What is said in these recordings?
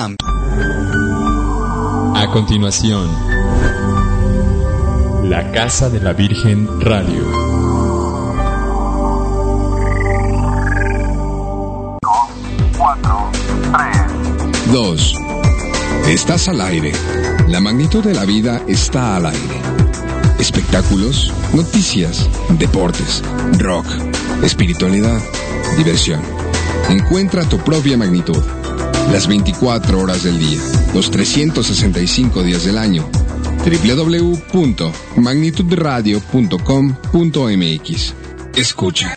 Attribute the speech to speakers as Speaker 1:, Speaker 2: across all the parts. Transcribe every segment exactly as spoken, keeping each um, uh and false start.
Speaker 1: A continuación, La Casa de la Virgen Radio.
Speaker 2: Dos. Estás al aire. La magnitud de la vida está al aire. Espectáculos, noticias, deportes, rock, espiritualidad, diversión. Encuentra tu propia magnitud. Las veinticuatro horas del día, los trescientos sesenta y cinco días del año. doble u doble u doble u punto magnitud radio punto com punto m x. Escucha.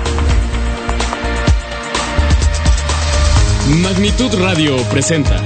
Speaker 1: Magnitud Radio presenta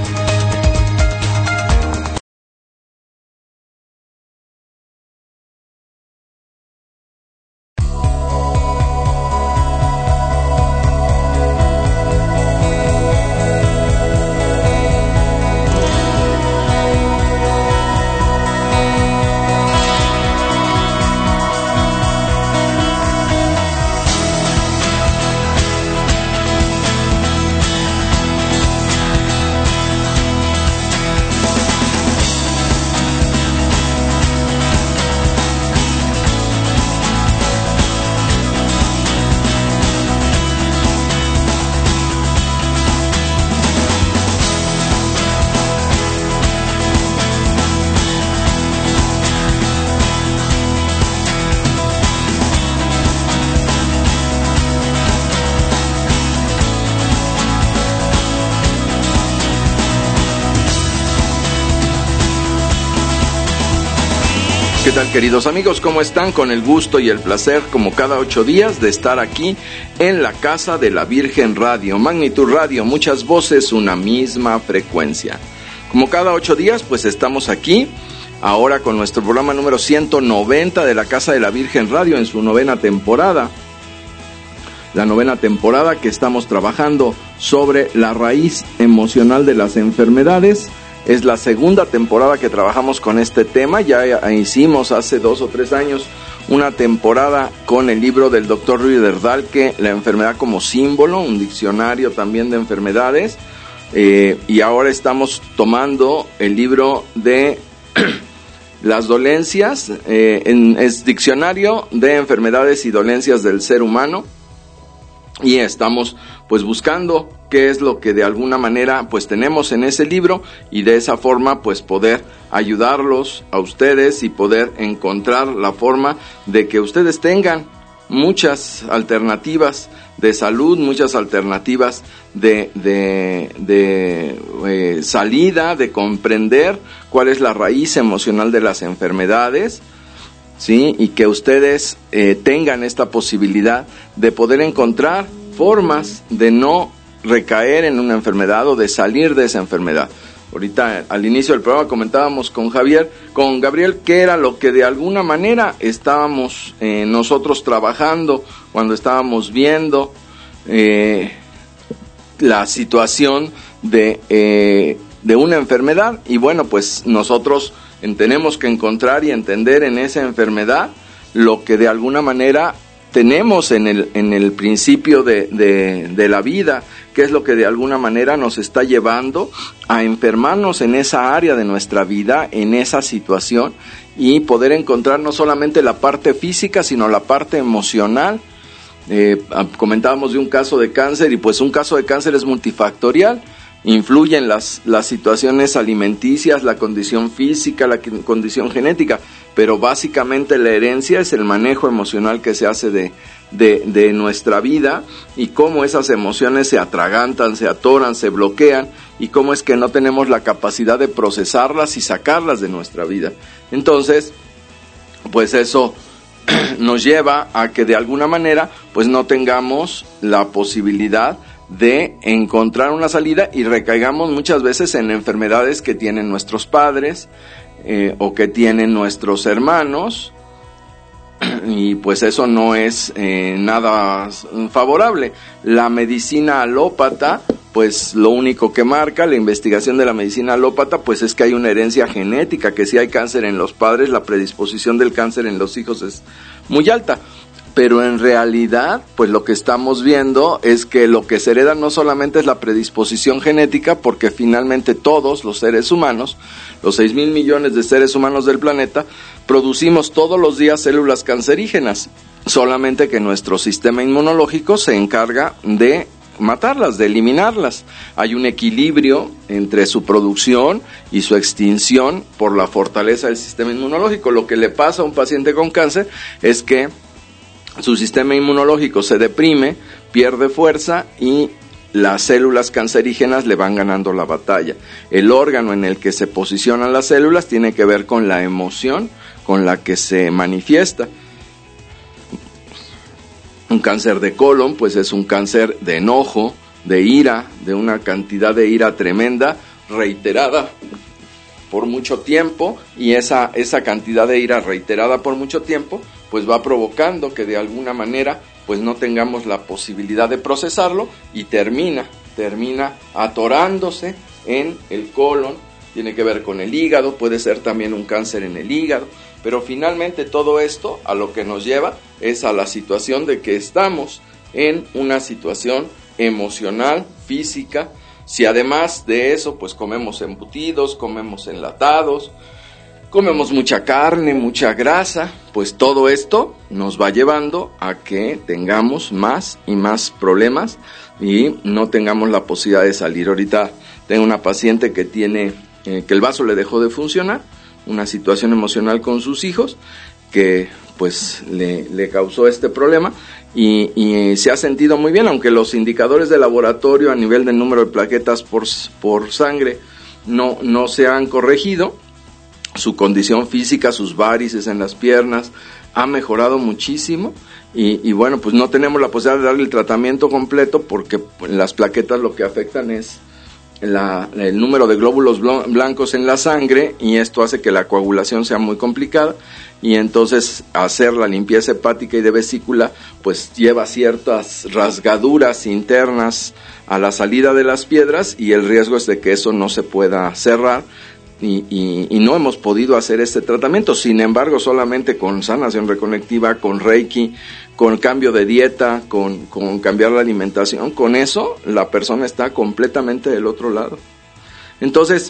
Speaker 3: ¿Qué tal, queridos amigos? ¿Cómo están? Con el gusto y el placer, como cada ocho días, de estar aquí en la Casa de la Virgen Radio, Magnitud Radio, muchas voces, una misma frecuencia. Como cada ocho días, pues estamos aquí, ahora con nuestro programa número ciento noventa de la Casa de la Virgen Radio, en su novena temporada. La novena temporada que estamos trabajando sobre la raíz emocional de las enfermedades. Es la segunda temporada que trabajamos con este tema. Ya hicimos hace dos o tres años una temporada con el libro del doctor Ruider Dahlke, La enfermedad como símbolo, un diccionario también de enfermedades. Eh, y ahora estamos tomando el libro de las dolencias, eh, en, es diccionario de enfermedades y dolencias del ser humano. Y estamos pues buscando qué es lo que de alguna manera pues tenemos en ese libro, y de esa forma pues poder ayudarlos a ustedes y poder encontrar la forma de que ustedes tengan muchas alternativas de salud, muchas alternativas de, de, de eh, salida, de comprender cuál es la raíz emocional de las enfermedades. Sí, y que ustedes eh, tengan esta posibilidad de poder encontrar formas de no recaer en una enfermedad o de salir de esa enfermedad. Ahorita al inicio del programa comentábamos con Javier, con Gabriel, qué era lo que de alguna manera estábamos eh, nosotros trabajando cuando estábamos viendo eh, la situación de, eh, de una enfermedad. Y bueno, pues nosotros tenemos que encontrar y entender en esa enfermedad lo que de alguna manera tenemos en el, en el principio de, de, de la vida, que es lo que de alguna manera nos está llevando a enfermarnos en esa área de nuestra vida, en esa situación, y poder encontrar no solamente la parte física, sino la parte emocional. Eh, comentábamos de un caso de cáncer, y pues un caso de cáncer es multifactorial. Influyen las, las situaciones alimenticias, la condición física, la condición genética, pero básicamente la herencia es el manejo emocional que se hace de, de, de nuestra vida, y cómo esas emociones se atragantan, se atoran, se bloquean, y cómo es que no tenemos la capacidad de procesarlas y sacarlas de nuestra vida. Entonces, pues eso nos lleva a que de alguna manera pues no tengamos la posibilidad de encontrar una salida, y recaigamos muchas veces en enfermedades que tienen nuestros padres eh, o que tienen nuestros hermanos, y pues eso no es eh, nada favorable. La medicina alópata, pues lo único que marca la investigación de la medicina alópata pues es que hay una herencia genética, que si hay cáncer en los padres, la predisposición del cáncer en los hijos es muy alta. pero en realidad, pues lo que estamos viendo es que lo que se hereda no solamente es la predisposición genética, porque finalmente todos los seres humanos, los seis mil millones de seres humanos del planeta, producimos todos los días células cancerígenas, solamente que nuestro sistema inmunológico se encarga de matarlas, de eliminarlas. Hay un equilibrio entre su producción y su extinción por la fortaleza del sistema inmunológico. Lo que le pasa a un paciente con cáncer es que su sistema inmunológico se deprime, pierde fuerza y las células cancerígenas le van ganando la batalla. El órgano en el que se posicionan las células tiene que ver con la emoción con la que se manifiesta. Un cáncer de colon, pues es un cáncer de enojo, de ira, de una cantidad de ira tremenda, reiterada por mucho tiempo, y esa, esa cantidad de ira reiterada por mucho tiempo, pues va provocando que de alguna manera, pues no tengamos la posibilidad de procesarlo, y termina, termina atorándose en el colon. Tiene que ver con el hígado, puede ser también un cáncer en el hígado, pero finalmente todo esto a lo que nos lleva es a la situación de que estamos en una situación emocional, física. Si además de eso pues comemos embutidos, comemos enlatados, comemos mucha carne, mucha grasa, pues todo esto nos va llevando a que tengamos más y más problemas y no tengamos la posibilidad de salir. Ahorita tengo una paciente que tiene, eh, que el vaso le dejó de funcionar, una situación emocional con sus hijos que pues le, le causó este problema y, y se ha sentido muy bien, aunque los indicadores de laboratorio a nivel del número de plaquetas por, por sangre no, no se han corregido. Su condición física, sus varices en las piernas ha mejorado muchísimo y, y bueno, pues no tenemos la posibilidad de darle el tratamiento completo porque las plaquetas lo que afectan es La, el número de glóbulos blancos en la sangre y esto hace que la coagulación sea muy complicada y entonces hacer la limpieza hepática y de vesícula pues lleva ciertas rasgaduras internas a la salida de las piedras y el riesgo es de que eso no se pueda cerrar y, y, y no hemos podido hacer este tratamiento. Sin embargo, solamente con sanación reconectiva, con Reiki, con cambio de dieta, con, con cambiar la alimentación, con eso la persona está completamente del otro lado. Entonces,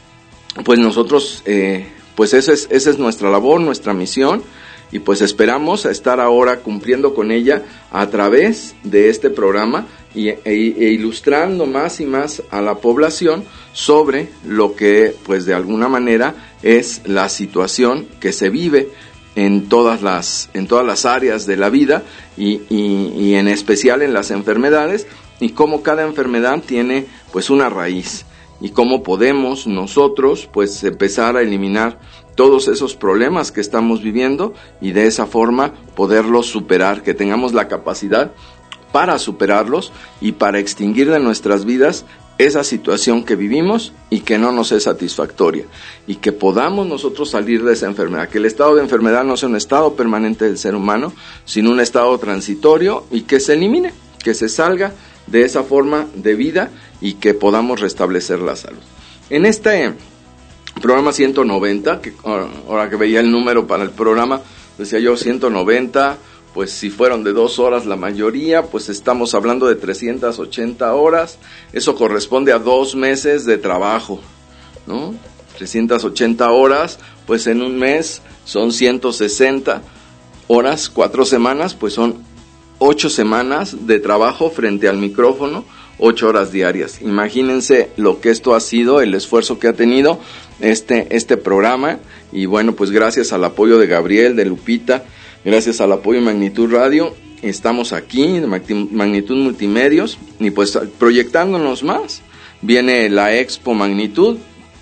Speaker 3: pues nosotros, eh, pues esa es, esa es nuestra labor, nuestra misión, y pues esperamos estar ahora cumpliendo con ella a través de este programa y, e, e ilustrando más y más a la población sobre lo que, pues de alguna manera, es la situación que se vive en todas las en todas las áreas de la vida y, y, y en especial en las enfermedades y cómo cada enfermedad tiene pues una raíz y cómo podemos nosotros pues empezar a eliminar todos esos problemas que estamos viviendo y de esa forma poderlos superar, que tengamos la capacidad para superarlos y para extinguir de nuestras vidas esa situación que vivimos y que no nos es satisfactoria y que podamos nosotros salir de esa enfermedad, que el estado de enfermedad no sea un estado permanente del ser humano, sino un estado transitorio y que se elimine, que se salga de esa forma de vida y que podamos restablecer la salud. En este programa ciento noventa, que ahora que veía el número para el programa, decía yo ciento noventa, pues si fueron de dos horas la mayoría, pues estamos hablando de trescientas ochenta horas, eso corresponde a dos meses de trabajo, ¿no? trescientas ochenta horas, pues en un mes son ciento sesenta horas, cuatro semanas, pues son ocho semanas de trabajo frente al micrófono, ocho horas diarias. Imagínense lo que esto ha sido, el esfuerzo que ha tenido este, este programa, y bueno, pues gracias al apoyo de Gabriel, de Lupita, gracias al apoyo de Magnitud Radio, estamos aquí, Magnitud Multimedios, y pues proyectándonos más. Viene la Expo Magnitud,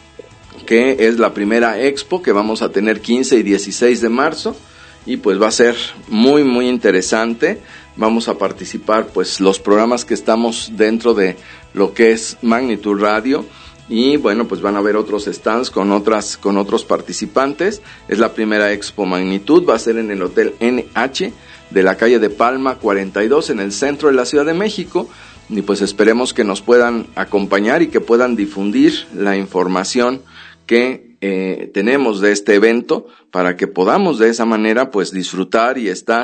Speaker 3: que es la primera expo que vamos a tener quince y dieciséis de marzo, y pues va a ser muy muy interesante. Vamos a participar pues los programas que estamos dentro de lo que es Magnitud Radio, y bueno, pues van a haber otros stands con otras con otros participantes. Es la primera Expo Magnitud, va a ser en el Hotel N H de la calle de Palma cuarenta y dos en el centro de la Ciudad de México, y pues esperemos que nos puedan acompañar y que puedan difundir la información que eh, tenemos de este evento para que podamos de esa manera pues disfrutar y estar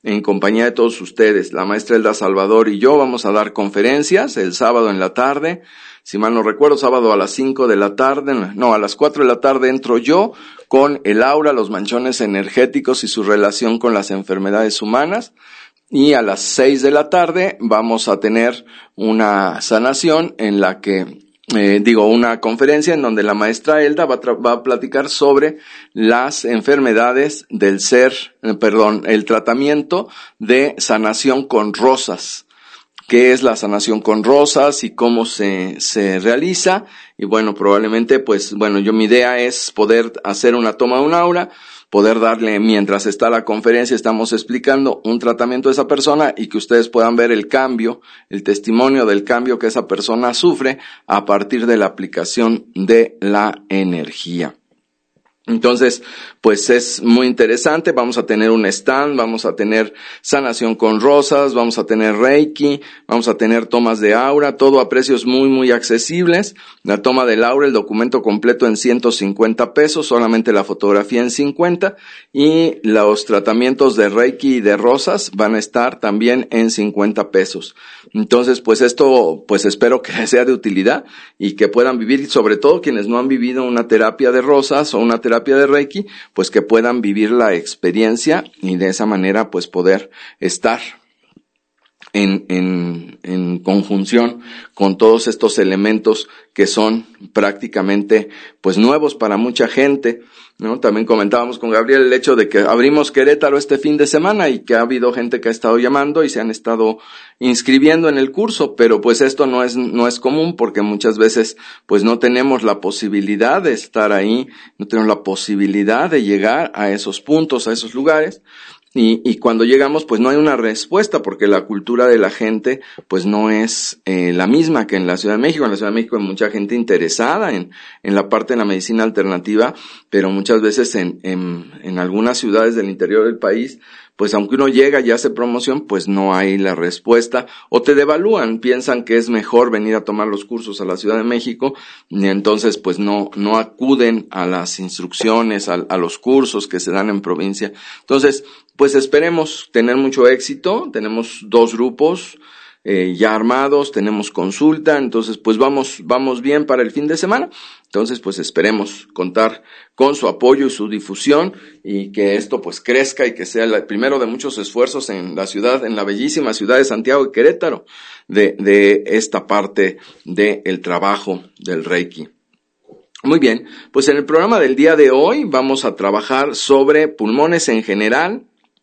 Speaker 3: en compañía de todos ustedes. La maestra Elda Salvador y yo vamos a dar conferencias el sábado en la tarde. Si mal no recuerdo, sábado a las cinco de la tarde, no, a las cuatro de la tarde entro yo con el aura, los manchones energéticos y su relación con las enfermedades humanas. Y a las seis de la tarde vamos a tener una sanación en la que, eh, digo, una conferencia en donde la maestra Elda va a, tra- va a platicar sobre las enfermedades del ser, eh, perdón, el tratamiento de sanación con rosas. ¿Qué es la sanación con rosas y cómo se, se realiza? Y bueno, probablemente, pues, bueno, yo mi idea es poder hacer una toma de un aura, poder darle, mientras está la conferencia, estamos explicando un tratamiento de esa persona y que ustedes puedan ver el cambio, el testimonio del cambio que esa persona sufre a partir de la aplicación de la energía. Entonces, pues es muy interesante, vamos a tener un stand, vamos a tener sanación con rosas, vamos a tener reiki, vamos a tener tomas de aura, todo a precios muy muy accesibles. La toma del aura, el documento completo en ciento cincuenta pesos, solamente la fotografía en cincuenta, y los tratamientos de reiki y de rosas van a estar también en cincuenta pesos. Entonces, pues esto, pues espero que sea de utilidad y que puedan vivir, sobre todo quienes no han vivido una terapia de rosas o una terapia de Reiki, pues que puedan vivir la experiencia y de esa manera pues poder estar en, en, en conjunción con todos estos elementos que son prácticamente pues nuevos para mucha gente, ¿no? También comentábamos con Gabriel el hecho de que abrimos Querétaro este fin de semana y que ha habido gente que ha estado llamando y se han estado inscribiendo en el curso, pero pues esto no es, no es común porque muchas veces pues no tenemos la posibilidad de estar ahí, no tenemos la posibilidad de llegar a esos puntos, a esos lugares. Y, y cuando llegamos, pues no hay una respuesta, porque la cultura de la gente, pues no es eh, la misma que en la Ciudad de México. En la Ciudad de México hay mucha gente interesada en, en la parte de la medicina alternativa, pero muchas veces en, en, en algunas ciudades del interior del país, pues aunque uno llega y hace promoción, pues no hay la respuesta, o te devalúan, piensan que es mejor venir a tomar los cursos a la Ciudad de México, y entonces pues no, no acuden a las instrucciones, a, a los cursos que se dan en provincia. Entonces, pues esperemos tener mucho éxito. Tenemos dos grupos eh, ya armados, tenemos consulta, entonces pues vamos, vamos bien para el fin de semana. Entonces pues esperemos contar con su apoyo y su difusión y que esto pues crezca y que sea el primero de muchos esfuerzos en la ciudad, en la bellísima ciudad de Santiago de Querétaro, de, de esta parte del trabajo del Reiki. Muy bien, pues en el programa del día de hoy vamos a trabajar sobre pulmones en general,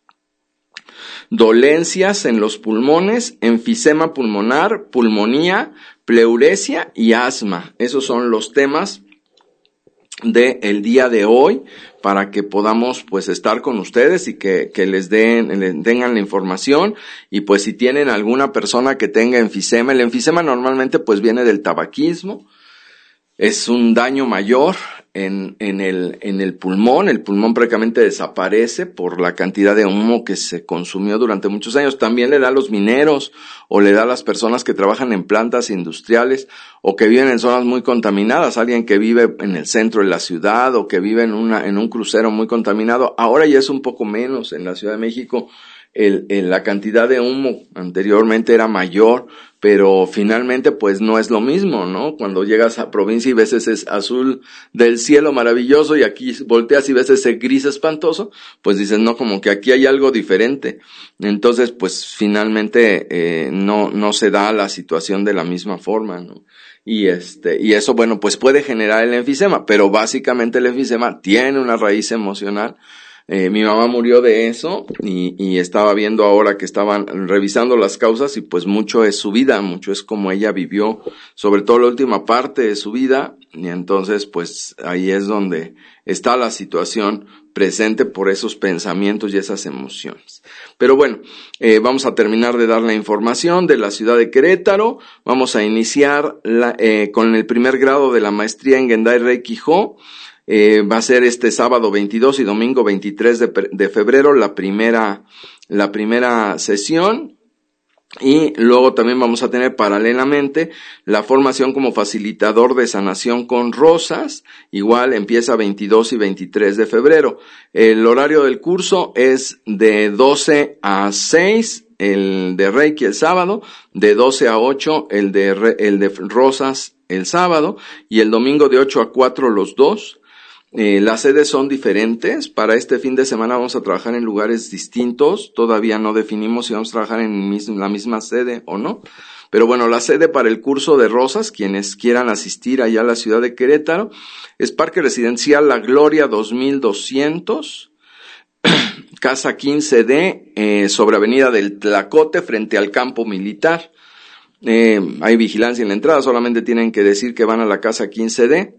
Speaker 3: dolencias en los pulmones, enfisema pulmonar, pulmonía, pleuresia y asma. Esos son los temas del día de hoy para que podamos pues estar con ustedes y que, que les den, les tengan la información. Y pues si tienen alguna persona que tenga enfisema, el enfisema normalmente pues viene del tabaquismo. Es un daño mayor en, en el, en el pulmón. El pulmón prácticamente desaparece por la cantidad de humo que se consumió durante muchos años. También le da a los mineros o le da a las personas que trabajan en plantas industriales o que viven en zonas muy contaminadas. Alguien que vive en el centro de la ciudad o que vive en una, en un crucero muy contaminado. Ahora ya es un poco menos en la Ciudad de México. El, el, la cantidad de humo anteriormente era mayor, pero finalmente pues no es lo mismo, ¿no? Cuando llegas a provincia y ves ese azul del cielo maravilloso y aquí volteas y ves ese gris espantoso, pues dices, no, como que aquí hay algo diferente. Entonces pues finalmente eh, no, no se da la situación de la misma forma, ¿no? Y este, y eso, bueno, pues puede generar el enfisema, pero básicamente el enfisema tiene una raíz emocional. Eh, mi mamá murió de eso y, y estaba viendo ahora que estaban revisando las causas y pues mucho es su vida, mucho es como ella vivió, sobre todo la última parte de su vida, y entonces pues ahí es donde está la situación presente por esos pensamientos y esas emociones. Pero bueno, eh, vamos a terminar de dar la información de la ciudad de Querétaro. Vamos a iniciar la, eh, con el primer grado de la maestría en Gendai Reiki Jo. Eh, va a ser este sábado veintidós y domingo veintitrés de, de febrero la primera, la primera sesión. Y luego también vamos a tener paralelamente la formación como facilitador de sanación con rosas, igual empieza veintidós y veintitrés de febrero. El horario del curso es de doce a seis, el de Reiki el sábado, de doce a ocho el de, el de rosas el sábado, y el domingo de ocho a cuatro los dos. Eh, las sedes son diferentes. Para este fin de semana vamos a trabajar en lugares distintos. Todavía no definimos si vamos a trabajar en mis, la misma sede o no. Pero bueno, la sede para el curso de rosas, quienes quieran asistir allá a la ciudad de Querétaro, es Parque Residencial La Gloria dos mil doscientos, Casa quince D, eh, sobre Avenida del Tlacote, frente al campo militar. Eh, hay vigilancia en la entrada, solamente tienen que decir que van a la Casa quince D.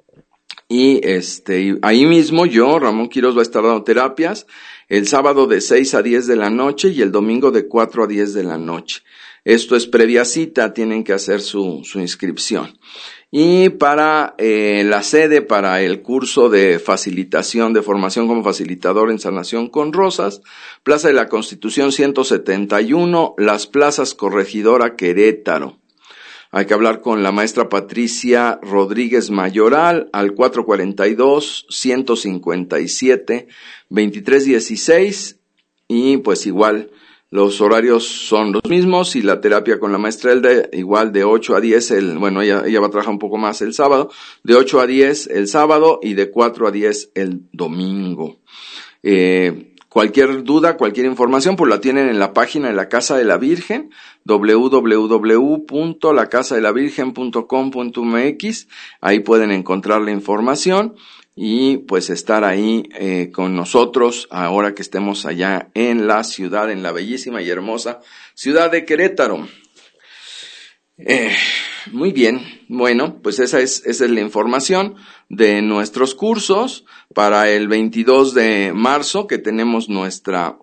Speaker 3: Y este, ahí mismo yo, Ramón Quiroz, va a estar dando terapias el sábado de seis a diez de la noche y el domingo de cuatro a diez de la noche. Esto es previa cita, tienen que hacer su, su inscripción. Y para eh, la sede, para el curso de facilitación, de formación como facilitador en sanación con rosas, Plaza de la Constitución ciento setenta y uno, Las Plazas, Corregidora, Querétaro. Hay que hablar con la maestra Patricia Rodríguez Mayoral al cuatro cuarenta y dos, ciento cincuenta y siete, veintitrés dieciséis, y pues igual los horarios son los mismos, y la terapia con la maestra Elda igual de ocho a diez, el, bueno, ella, ella va a trabajar un poco más el sábado, de ocho a diez el sábado y de cuatro a diez el domingo. Eh, Cualquier duda, cualquier información, pues la tienen en la página de la Casa de la Virgen, doble u doble u doble u punto la casa de la virgen punto com punto m x. Ahí pueden encontrar la información y pues estar ahí eh, con nosotros ahora que estemos allá en la ciudad, en la bellísima y hermosa ciudad de Querétaro. Eh, muy bien, bueno, pues esa es, esa es la información de nuestros cursos. Para el veintidós de marzo, que tenemos nuestra,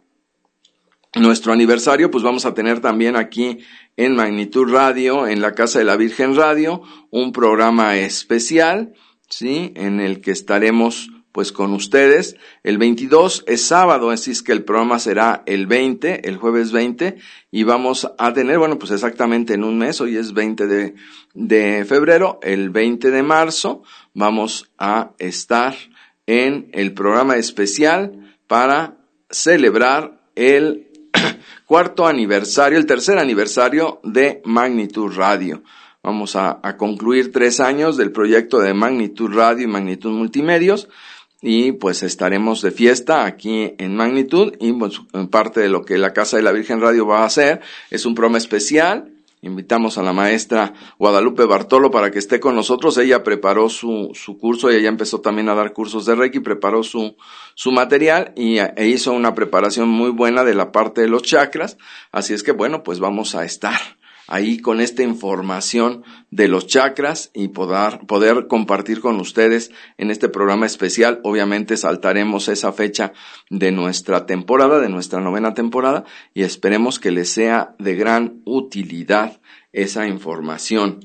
Speaker 3: nuestro aniversario, pues vamos a tener también aquí en Magnitud Radio, en la Casa de la Virgen Radio, un programa especial, ¿sí? En el que estaremos pues con ustedes. El veintidós es sábado, así es que el programa será el veinte, el jueves veinte, y vamos a tener, bueno, pues exactamente en un mes, hoy es veinte de, de febrero, el veinte de marzo, vamos a estar en el programa especial para celebrar el cuarto aniversario, el tercer aniversario de Magnitud Radio. Vamos a, a concluir tres años del proyecto de Magnitud Radio y Magnitud Multimedios, y pues estaremos de fiesta aquí en Magnitud, y pues en parte de lo que la Casa de la Virgen Radio va a hacer es un programa especial. Invitamos a la maestra Guadalupe Bartolo para que esté con nosotros. Ella preparó su, su curso y ella empezó también a dar cursos de Reiki, preparó su, su material y e hizo una preparación muy buena de la parte de los chakras. Así es que bueno, pues vamos a estar ahí con esta información de los chakras y poder, poder compartir con ustedes en este programa especial. Obviamente saltaremos esa fecha de nuestra temporada, de nuestra novena temporada, y esperemos que les sea de gran utilidad esa información.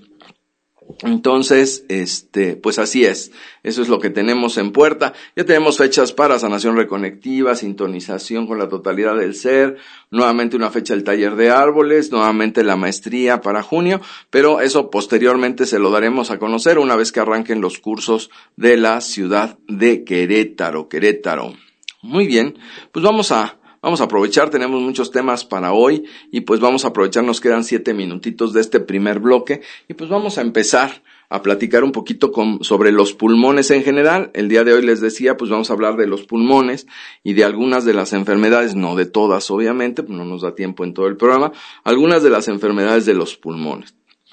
Speaker 3: Entonces, este, pues así es, eso es lo que tenemos en puerta. Ya tenemos fechas para sanación reconectiva, sintonización con la totalidad del ser, nuevamente una fecha del taller de árboles, nuevamente la maestría para junio, pero eso posteriormente se lo daremos a conocer una vez que arranquen los cursos de la ciudad de Querétaro, Querétaro. Muy bien, pues vamos a Vamos a aprovechar, tenemos muchos temas para hoy y pues vamos a aprovechar, nos quedan siete minutitos de este primer bloque y pues vamos a empezar a platicar un poquito con, sobre los pulmones en general. El día de hoy les decía, pues vamos a hablar de los pulmones y de algunas de las enfermedades, no de todas obviamente, pues no nos da tiempo en todo el programa, algunas de las enfermedades de los pulmones.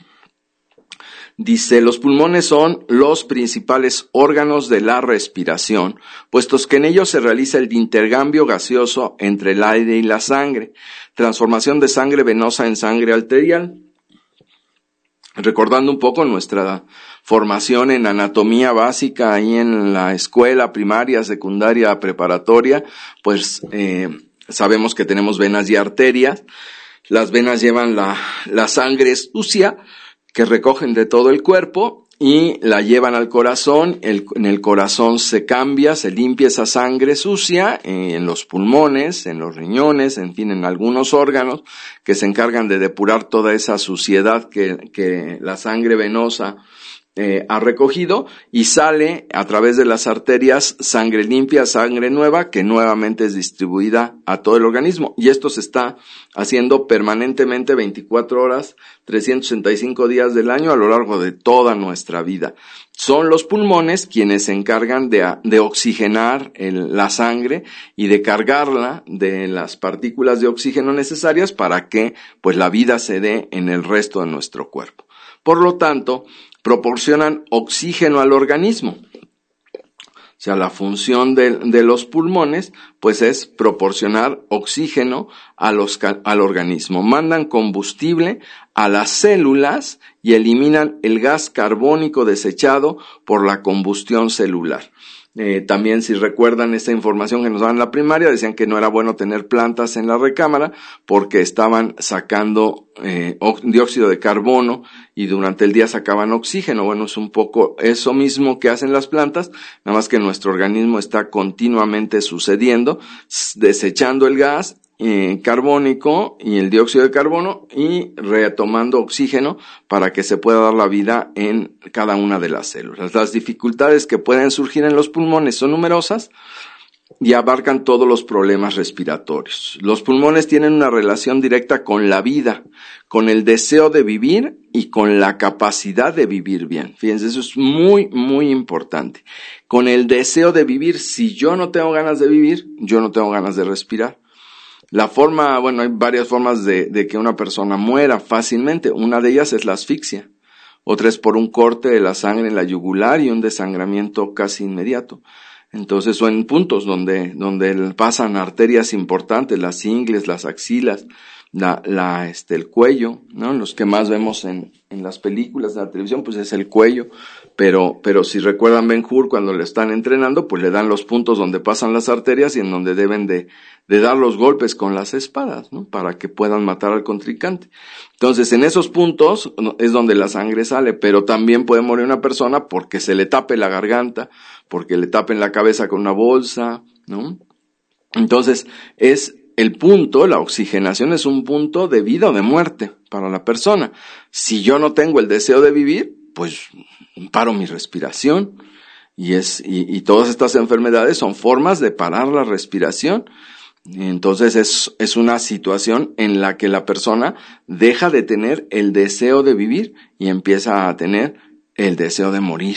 Speaker 3: Dice, los pulmones son los principales órganos de la respiración, puestos que en ellos se realiza el intercambio gaseoso entre el aire y la sangre, transformación de sangre venosa en sangre arterial. Recordando un poco nuestra formación en anatomía básica ahí en la escuela primaria, secundaria, preparatoria, pues eh, sabemos que tenemos venas y arterias. Las venas llevan la, la sangre sucia que recogen de todo el cuerpo y la llevan al corazón. El, en el corazón se cambia, se limpia esa sangre sucia eh, en los pulmones, en los riñones, en fin, en algunos órganos que se encargan de depurar toda esa suciedad que, que la sangre venosa Eh, ha recogido, y sale a través de las arterias sangre limpia, sangre nueva, que nuevamente es distribuida a todo el organismo, y esto se está haciendo permanentemente veinticuatro horas, trescientos sesenta y cinco días del año a lo largo de toda nuestra vida. Son los pulmones quienes se encargan de, de oxigenar el, la sangre y de cargarla de las partículas de oxígeno necesarias para que pues la vida se dé en el resto de nuestro cuerpo. Por lo tanto, proporcionan oxígeno al organismo. O sea, la función de, de los pulmones, pues es proporcionar oxígeno a los, al organismo. Mandan combustible a las células y eliminan el gas carbónico desechado por la combustión celular. Eh, también, si recuerdan esta información que nos daban en la primaria, decían que no era bueno tener plantas en la recámara porque estaban sacando eh, dióxido de carbono y durante el día sacaban oxígeno. Bueno, es un poco eso mismo que hacen las plantas, nada más que nuestro organismo está continuamente sucediendo, desechando el gas Eh, carbónico y el dióxido de carbono y retomando oxígeno para que se pueda dar la vida en cada una de las células. Las dificultades que pueden surgir en los pulmones son numerosas y abarcan todos los problemas respiratorios. Los pulmones tienen una relación directa con la vida, con el deseo de vivir y con la capacidad de vivir bien. Fíjense, eso es muy, muy importante. Con el deseo de vivir, si yo no tengo ganas de vivir, yo no tengo ganas de respirar. La forma, bueno, hay varias formas de, de que una persona muera fácilmente. Una de ellas es la asfixia. Otra es por un corte de la sangre en la yugular y un desangramiento casi inmediato. Entonces, o en puntos donde, donde pasan arterias importantes, las ingles, las axilas, la, la, este, el cuello, ¿no? Los que más vemos en, en las películas de la televisión, pues es el cuello. Pero, pero si recuerdan Ben-Hur, cuando le están entrenando, pues le dan los puntos donde pasan las arterias y en donde deben de, de dar los golpes con las espadas, ¿no? Para que puedan matar al contrincante. Entonces, en esos puntos es donde la sangre sale, pero también puede morir una persona porque se le tape la garganta, porque le tapen la cabeza con una bolsa, ¿no? Entonces, es el punto, la oxigenación es un punto de vida o de muerte para la persona. Si yo no tengo el deseo de vivir, pues paro mi respiración y es y, y todas estas enfermedades son formas de parar la respiración. Entonces es es una situación en la que la persona deja de tener el deseo de vivir y empieza a tener el deseo de morir.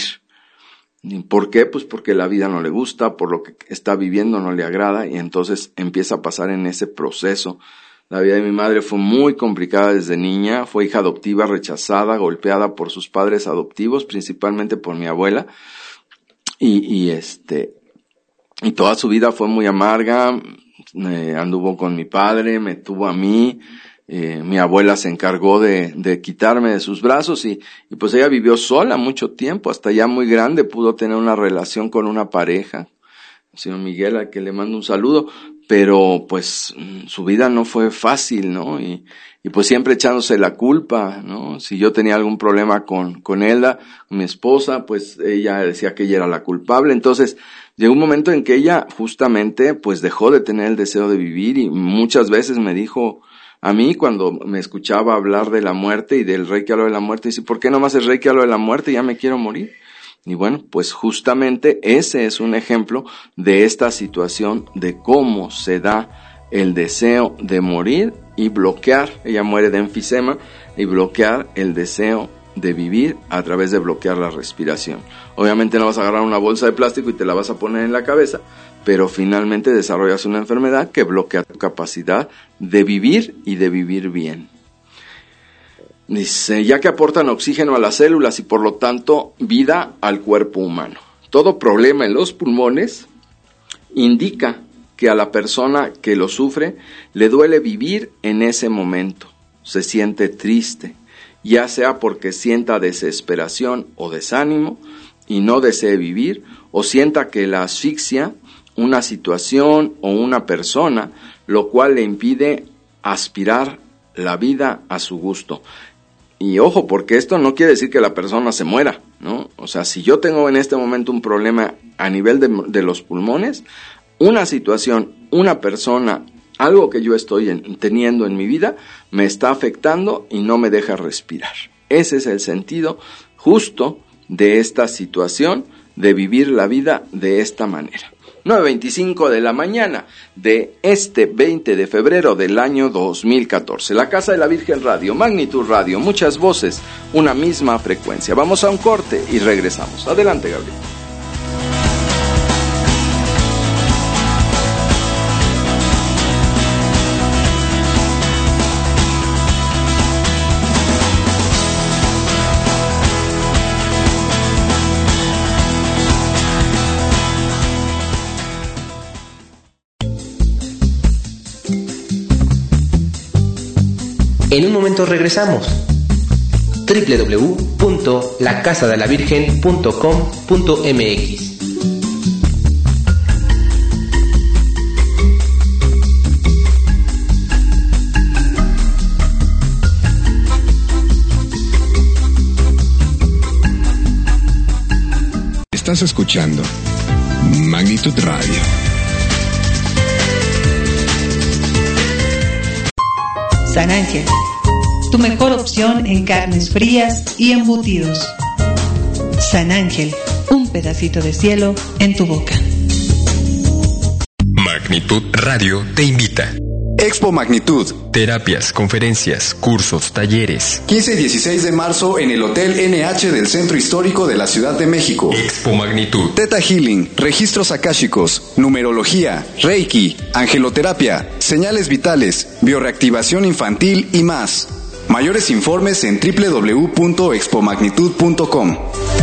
Speaker 3: ¿Por qué? Pues porque la vida no le gusta, por lo que está viviendo no le agrada y entonces empieza a pasar en ese proceso. La vida de mi madre fue muy complicada desde niña, fue hija adoptiva, rechazada, golpeada por sus padres adoptivos, principalmente por mi abuela, y, y este, y toda su vida fue muy amarga, eh, anduvo con mi padre, me tuvo a mí, eh, mi abuela se encargó de, de quitarme de sus brazos y, y pues ella vivió sola mucho tiempo, hasta ya muy grande pudo tener una relación con una pareja, el señor Miguel, a que le mando un saludo, pero pues su vida no fue fácil, ¿no? Y, y pues siempre echándose la culpa, ¿no? Si yo tenía algún problema con, con Elda, mi esposa, pues ella decía que ella era la culpable. Entonces, llegó un momento en que ella justamente pues dejó de tener el deseo de vivir y muchas veces me dijo a mí cuando me escuchaba hablar de la muerte y del Reiki hablo de la muerte, dice, ¿por qué nomás el Reiki hablo de la muerte? Ya me quiero morir. Y bueno, pues justamente ese es un ejemplo de esta situación de cómo se da el deseo de morir y bloquear, ella muere de enfisema, y bloquear el deseo de vivir a través de bloquear la respiración. Obviamente no vas a agarrar una bolsa de plástico y te la vas a poner en la cabeza, pero finalmente desarrollas una enfermedad que bloquea tu capacidad de vivir y de vivir bien. Dice, ya que aportan oxígeno a las células y por lo tanto vida al cuerpo humano. Todo problema en los pulmones indica que a la persona que lo sufre le duele vivir en ese momento. Se siente triste, ya sea porque sienta desesperación o desánimo y no desee vivir, o sienta que la asfixia, una situación o una persona, lo cual le impide aspirar la vida a su gusto. Y ojo, porque esto no quiere decir que la persona se muera, ¿no? O sea, si yo tengo en este momento un problema a nivel de, de los pulmones, una situación, una persona, algo que yo estoy en, teniendo en mi vida, me está afectando y no me deja respirar. Ese es el sentido justo de esta situación, de vivir la vida de esta manera. nueve veinticinco de la mañana de este veinte de febrero del año dos mil catorce. La Casa de la Virgen Radio, Magnitud Radio, muchas voces, una misma frecuencia. Vamos a un corte y regresamos. Adelante, Gabriel.
Speaker 4: En un momento regresamos. doble u doble u doble u punto la casa de la virgen punto com punto m x.
Speaker 2: Estás escuchando Magnitud Radio.
Speaker 5: San Ángel, tu mejor opción en carnes frías y embutidos. San Ángel, un pedacito de cielo en tu boca.
Speaker 1: Magnitud Radio te invita.
Speaker 6: Expo Magnitud.
Speaker 1: Terapias, conferencias, cursos, talleres.
Speaker 6: quince y dieciséis de marzo en el Hotel N H del Centro Histórico de la Ciudad de México.
Speaker 1: Expo Magnitud.
Speaker 6: Theta Healing, registros akáshicos, numerología, Reiki, angeloterapia, señales vitales, bioreactivación infantil y más. Mayores informes en doble u doble u doble u punto expo magnitud punto com.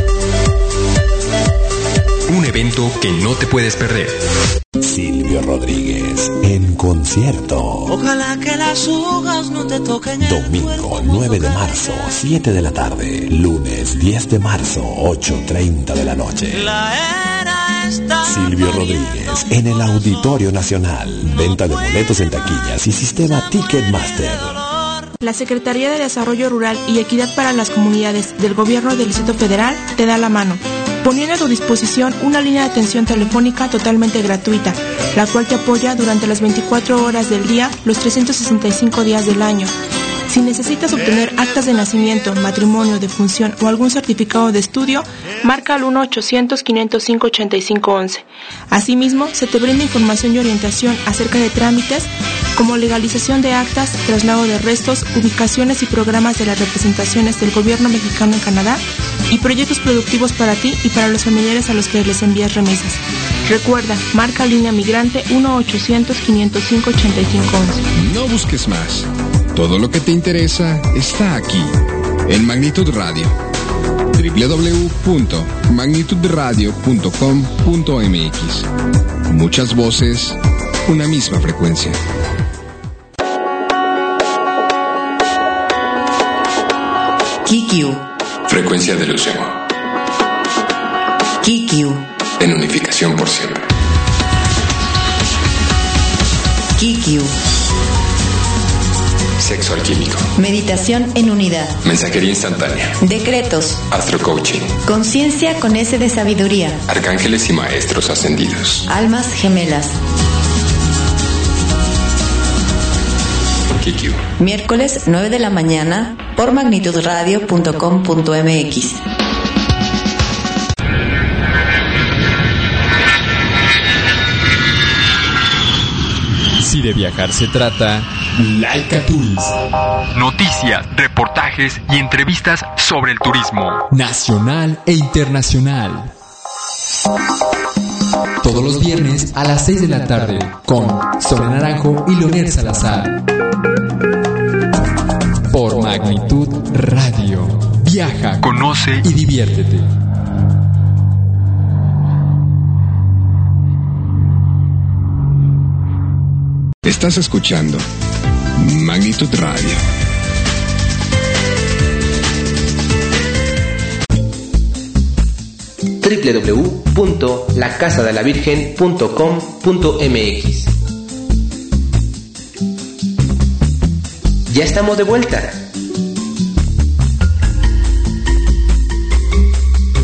Speaker 1: Un evento que no te puedes perder.
Speaker 7: Silvio Rodríguez en concierto.
Speaker 8: Ojalá que las hojas no te toquen.
Speaker 7: Domingo nueve de marzo, siete de la tarde. Lunes diez de marzo, ocho treinta de la noche.
Speaker 8: La era está
Speaker 7: Silvio Rodríguez en el Auditorio Nacional. Venta de boletos en taquillas y sistema Ticketmaster.
Speaker 9: La Secretaría de Desarrollo Rural y Equidad para las Comunidades del Gobierno del Distrito Federal te da la mano, poniendo a tu disposición una línea de atención telefónica totalmente gratuita, la cual te apoya durante las veinticuatro horas del día, los trescientos sesenta y cinco días del año. Si necesitas obtener actas de nacimiento, matrimonio, defunción o algún certificado de estudio, marca al uno ochocientos, quinientos cinco, ochenta y cinco once. Asimismo, se te brinda información y orientación acerca de trámites como legalización de actas, traslado de restos, ubicaciones y programas de las representaciones del gobierno mexicano en Canadá y proyectos productivos para ti y para los familiares a los que les envías remesas. Recuerda, marca línea migrante uno ochocientos, quinientos cinco, ochenta y cinco once.
Speaker 2: No busques más. Todo lo que te interesa está aquí, en Magnitud Radio. doble u doble u doble u punto magnitud radio punto com punto m x. Muchas voces, una misma frecuencia.
Speaker 5: Kikyu.
Speaker 10: Frecuencia de ilusión.
Speaker 5: Kikyu.
Speaker 10: En unificación por siempre.
Speaker 5: Kikyu.
Speaker 10: Sexo alquímico.
Speaker 5: Meditación en unidad.
Speaker 10: Mensajería instantánea.
Speaker 5: Decretos.
Speaker 10: Astro coaching.
Speaker 5: Conciencia con S de sabiduría.
Speaker 10: Arcángeles y maestros ascendidos.
Speaker 5: Almas gemelas.
Speaker 10: Kikyu.
Speaker 5: Miércoles nueve de la mañana por magnitud radio punto com punto m x.
Speaker 1: Si de viajar se trata, Laika Tours. Noticias, reportajes y entrevistas sobre el turismo nacional e internacional. Todos los viernes a las seis de la tarde con Sole Naranjo y Leonel Salazar. Por Magnitud Radio. Viaja, conoce y diviértete.
Speaker 2: Estás escuchando Magnitud Radio.
Speaker 4: doble u doble u doble u punto la casa de la virgen punto com punto m x. Ya estamos de vuelta.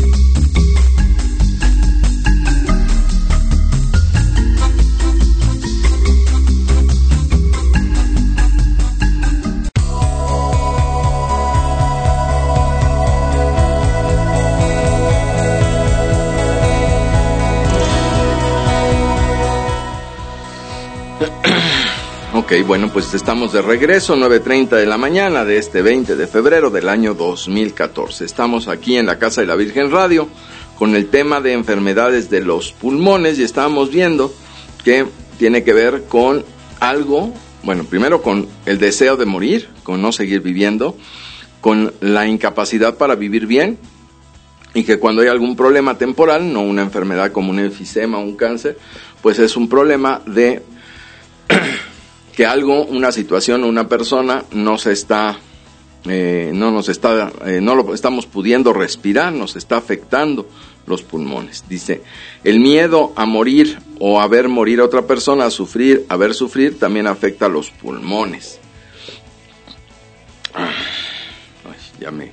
Speaker 3: Ok, bueno, pues estamos de regreso, nueve treinta de la mañana de este veinte de febrero del año dos mil catorce. Estamos aquí en la Casa de la Virgen Radio con el tema de enfermedades de los pulmones y estábamos viendo que tiene que ver con algo, bueno, primero con el deseo de morir, con no seguir viviendo, con la incapacidad para vivir bien y que cuando hay algún problema temporal, no una enfermedad como un enfisema o un cáncer, pues es un problema de que algo, una situación o una persona no se está, eh, no nos está, eh, no lo estamos pudiendo respirar, nos está afectando los pulmones. Dice, el miedo a morir o a ver morir a otra persona, a sufrir, a ver sufrir, también afecta a los pulmones. Ay, ya me...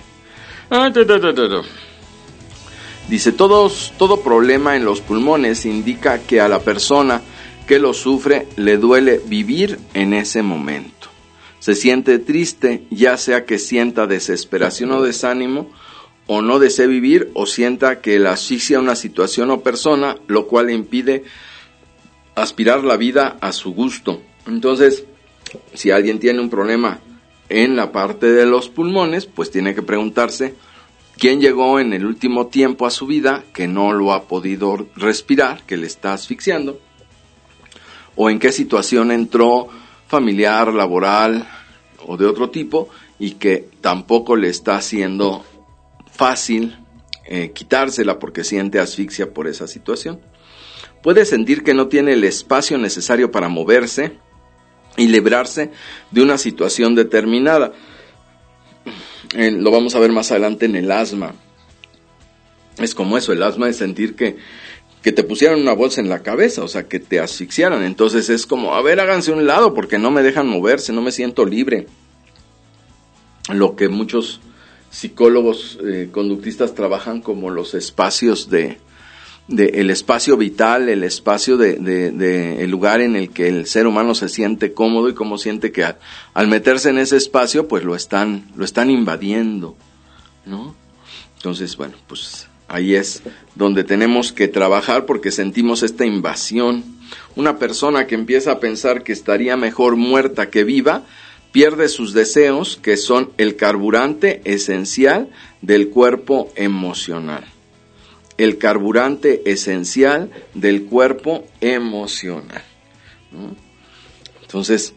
Speaker 3: Dice, todos, todo problema en los pulmones indica que a la persona que lo sufre le duele vivir en ese momento. Se siente triste, ya sea que sienta desesperación o desánimo, o no desee vivir, o sienta que la asfixia una situación o persona, lo cual le impide aspirar la vida a su gusto. Entonces, si alguien tiene un problema en la parte de los pulmones, pues tiene que preguntarse quién llegó en el último tiempo a su vida que no lo ha podido respirar, que le está asfixiando, o en qué situación entró familiar, laboral o de otro tipo y que tampoco le está haciendo fácil eh, quitársela porque siente asfixia por esa situación. Puede sentir que no tiene el espacio necesario para moverse y librarse de una situación determinada. Eh, lo vamos a ver más adelante en el asma. Es como eso, el asma es sentir que que te pusieran una bolsa en la cabeza, o sea, que te asfixiaran. Entonces es como, a ver, háganse a un lado porque no me dejan moverse, no me siento libre. Lo que muchos psicólogos eh, conductistas trabajan como los espacios de, de el espacio vital, el espacio de, de, de el lugar en el que el ser humano se siente cómodo y cómo siente que al, al meterse en ese espacio, pues lo están, lo están invadiendo, ¿no? Entonces, bueno, pues ahí es donde tenemos que trabajar porque sentimos esta invasión. Una persona que empieza a pensar que estaría mejor muerta que viva, pierde sus deseos, que son el carburante esencial del cuerpo emocional. El carburante esencial del cuerpo emocional, ¿no? Entonces,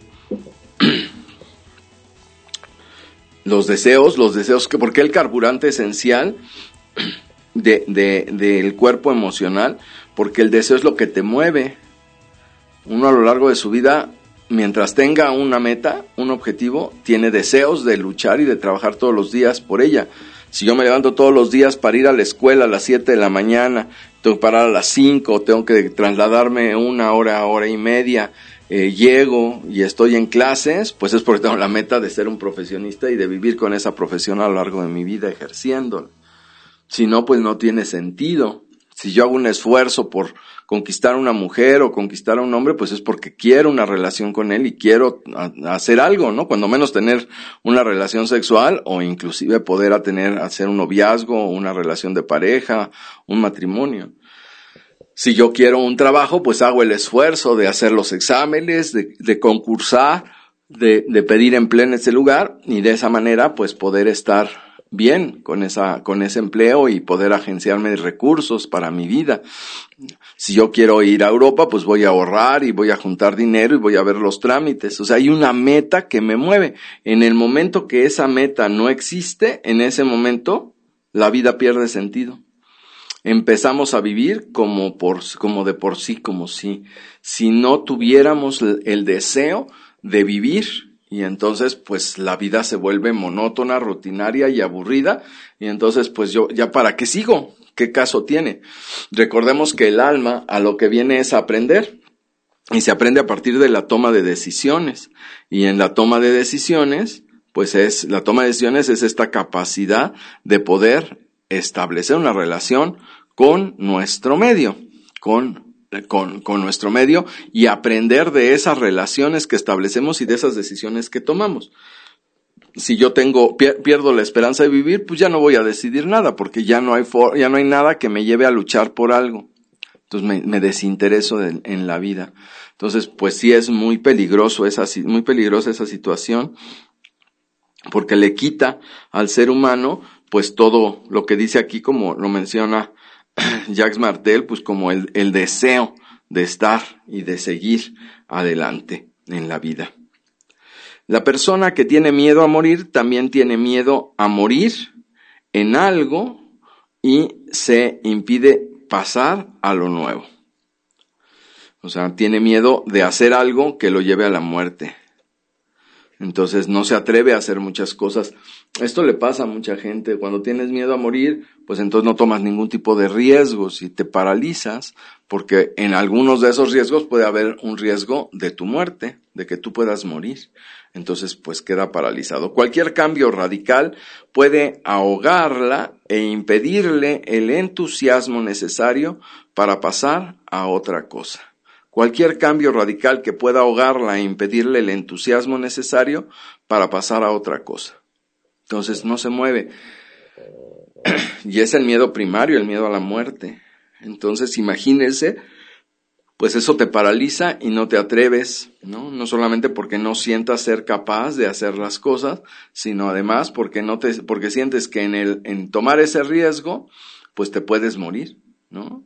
Speaker 3: los deseos, los deseos que, ¿por qué el carburante esencial De, de, del cuerpo emocional? Porque el deseo es lo que te mueve. Uno a lo largo de su vida, mientras tenga una meta, un objetivo, tiene deseos de luchar y de trabajar todos los días por ella. Si yo me levanto todos los días para ir a la escuela a las siete de la mañana, tengo que parar a las cinco, tengo que trasladarme una hora, hora y media, eh, llego y estoy en clases, pues es porque tengo la meta de ser un profesionista y de vivir con esa profesión a lo largo de mi vida ejerciéndola. Si no, pues no tiene sentido. Si yo hago un esfuerzo por conquistar a una mujer o conquistar a un hombre, pues es porque quiero una relación con él y quiero hacer algo, ¿no? Cuando menos tener una relación sexual o inclusive poder a tener, hacer un noviazgo, una relación de pareja, un matrimonio. Si yo quiero un trabajo, pues hago el esfuerzo de hacer los exámenes, de, de concursar, de, de pedir empleo en ese lugar y de esa manera, pues poder estar bien con esa, con ese empleo y poder agenciarme recursos para mi vida. Si yo quiero ir a Europa, pues voy a ahorrar y voy a juntar dinero y voy a ver los trámites. O sea, hay una meta que me mueve. En el momento que esa meta no existe, en ese momento la vida pierde sentido. Empezamos a vivir como por, como de por sí, como si, si no tuviéramos el deseo de vivir. Y entonces, pues, la vida se vuelve monótona, rutinaria y aburrida. Y entonces, pues, yo, ¿ya para qué sigo? ¿Qué caso tiene? Recordemos que el alma a lo que viene es a aprender. Y se aprende a partir de la toma de decisiones. Y en la toma de decisiones, pues es, la toma de decisiones es esta capacidad de poder establecer una relación con nuestro medio, con Con, con nuestro medio y aprender de esas relaciones que establecemos y de esas decisiones que tomamos. Si yo tengo pier, pierdo la esperanza de vivir, pues ya no voy a decidir nada porque ya no hay for, ya no hay nada que me lleve a luchar por algo. Entonces me, me desintereso de, en la vida. Entonces, pues sí es muy peligroso esa, muy peligrosa esa situación, porque le quita al ser humano, pues todo lo que dice aquí, como lo menciona Jacques Martel, pues como el, el deseo de estar y de seguir adelante en la vida. La persona que tiene miedo a morir también tiene miedo a morir en algo y se impide pasar a lo nuevo. O sea, tiene miedo de hacer algo que lo lleve a la muerte. Entonces no se atreve a hacer muchas cosas. Esto le pasa a mucha gente. Cuando tienes miedo a morir, pues entonces no tomas ningún tipo de riesgos y te paralizas, porque en algunos de esos riesgos puede haber un riesgo de tu muerte, de que tú puedas morir. Entonces pues queda paralizado. Cualquier cambio radical puede ahogarla e impedirle el entusiasmo necesario para pasar a otra cosa. Cualquier cambio radical que pueda ahogarla e impedirle el entusiasmo necesario para pasar a otra cosa. Entonces no se mueve. Y es el miedo primario, el miedo a la muerte. Entonces imagínense, pues eso te paraliza y no te atreves, ¿no? No solamente porque no sientas ser capaz de hacer las cosas, sino además porque no te, porque sientes que en el, en tomar ese riesgo, pues te puedes morir, ¿no?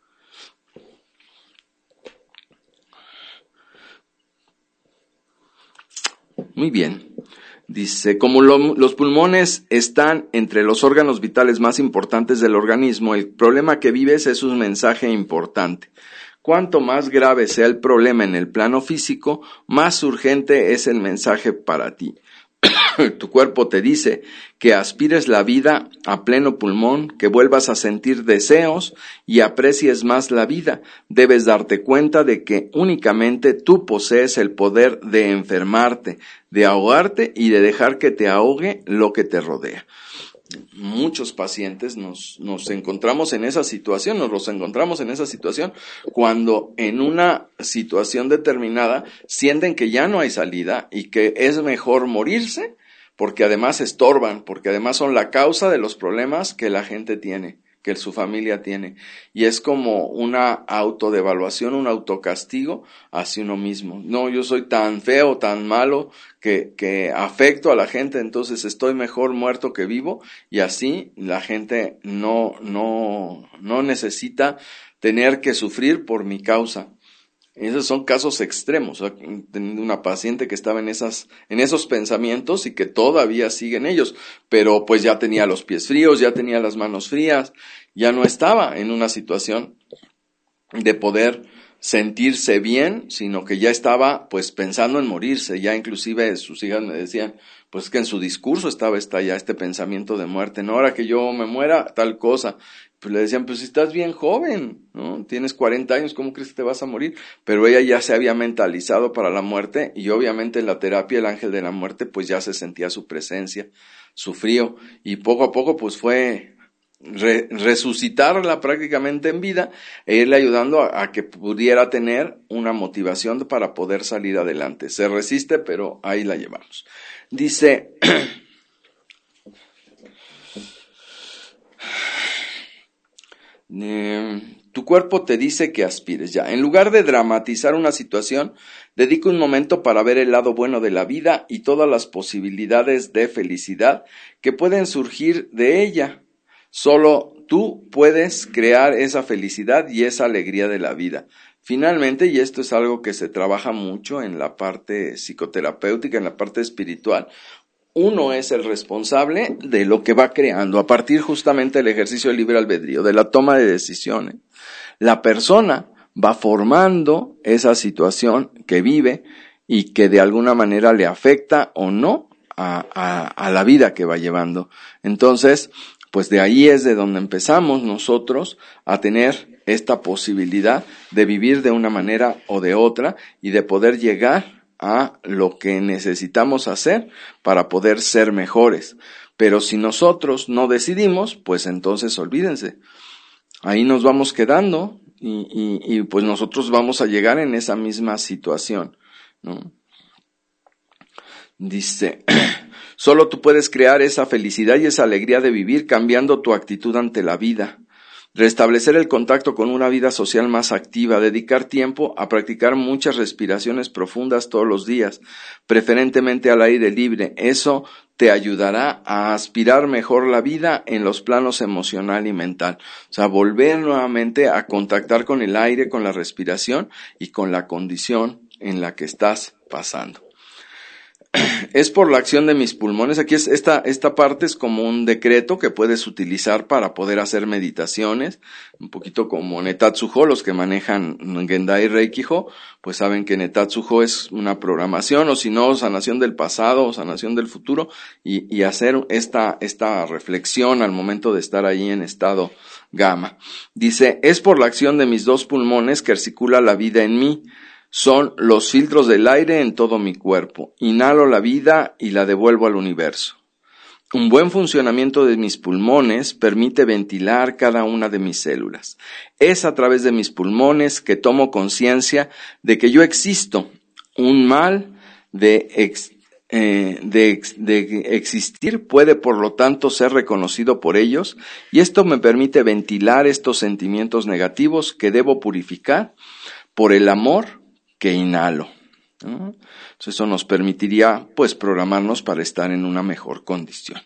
Speaker 3: Muy bien. Dice, como lo, los pulmones están entre los órganos vitales más importantes del organismo, el problema que vives es un mensaje importante. Cuanto más grave sea el problema en el plano físico, más urgente es el mensaje para ti. Tu cuerpo te dice que aspires la vida a pleno pulmón, que vuelvas a sentir deseos y aprecies más la vida. Debes darte cuenta de que únicamente tú posees el poder de enfermarte, de ahogarte y de dejar que te ahogue lo que te rodea. Muchos pacientes nos, nos encontramos en esa situación, nos los encontramos en esa situación cuando en una situación determinada sienten que ya no hay salida y que es mejor morirse porque además estorban, porque además son la causa de los problemas que la gente tiene, que su familia tiene. Y es como una autodevaluación, un autocastigo hacia uno mismo. No, yo soy tan feo, tan malo, que, que afecto a la gente, entonces estoy mejor muerto que vivo, y así la gente no, no, no necesita tener que sufrir por mi causa. Esos son casos extremos. O sea, teniendo una paciente que estaba en esas, en esos pensamientos y que todavía sigue en ellos, pero pues ya tenía los pies fríos, ya tenía las manos frías, ya no estaba en una situación de poder sentirse bien, sino que ya estaba pues pensando en morirse. Ya inclusive sus hijas me decían, pues que en su discurso estaba está ya este pensamiento de muerte, no, ahora que yo me muera, tal cosa. Pues le decían, pues si estás bien joven, ¿no? Tienes cuarenta años, ¿cómo crees que te vas a morir? Pero ella ya se había mentalizado para la muerte, y obviamente en la terapia el ángel de la muerte pues ya se sentía su presencia, su frío, y poco a poco pues fue re- resucitarla prácticamente en vida e irle ayudando a, a que pudiera tener una motivación para poder salir adelante. Se resiste, pero ahí la llevamos. Dice... Eh, tu cuerpo te dice que aspires ya. En lugar de dramatizar una situación, dedica un momento para ver el lado bueno de la vida y todas las posibilidades de felicidad que pueden surgir de ella. Solo tú puedes crear esa felicidad y esa alegría de la vida. Finalmente, y esto es algo que se trabaja mucho en la parte psicoterapéutica, en la parte espiritual, uno es el responsable de lo que va creando a partir justamente del ejercicio del libre albedrío, de la toma de decisiones. La persona va formando esa situación que vive y que de alguna manera le afecta o no a, a, a la vida que va llevando. Entonces, pues de ahí es de donde empezamos nosotros a tener esta posibilidad de vivir de una manera o de otra y de poder llegar a lo que necesitamos hacer para poder ser mejores. Pero si nosotros no decidimos, pues entonces olvídense. Ahí nos vamos quedando y, y, y pues nosotros vamos a llegar en esa misma situación, ¿no? Dice, solo tú puedes crear esa felicidad y esa alegría de vivir cambiando tu actitud ante la vida. Restablecer el contacto con una vida social más activa, dedicar tiempo a practicar muchas respiraciones profundas todos los días, preferentemente al aire libre. Eso te ayudará a aspirar mejor la vida en los planos emocional y mental. O sea, volver nuevamente a contactar con el aire, con la respiración y con la condición en la que estás pasando. Es por la acción de mis pulmones. Aquí es esta, esta parte es como un decreto que puedes utilizar para poder hacer meditaciones, un poquito como Netatsuho. Los que manejan Gendai Reikiho, pues saben que Netatsuho es una programación, o si no, sanación del pasado o sanación del futuro, y, y hacer esta, esta reflexión al momento de estar ahí en estado gamma. Dice, es por la acción de mis dos pulmones que circula la vida en mí. Son los filtros del aire en todo mi cuerpo. Inhalo la vida y la devuelvo al universo. Un buen funcionamiento de mis pulmones permite ventilar cada una de mis células. Es a través de mis pulmones que tomo conciencia de que yo existo. Un mal de, ex, eh, de, de existir puede, por lo tanto, ser reconocido por ellos, y esto me permite ventilar estos sentimientos negativos que debo purificar por el amor que inhalo, ¿no? Entonces eso nos permitiría, pues, programarnos para estar en una mejor condición.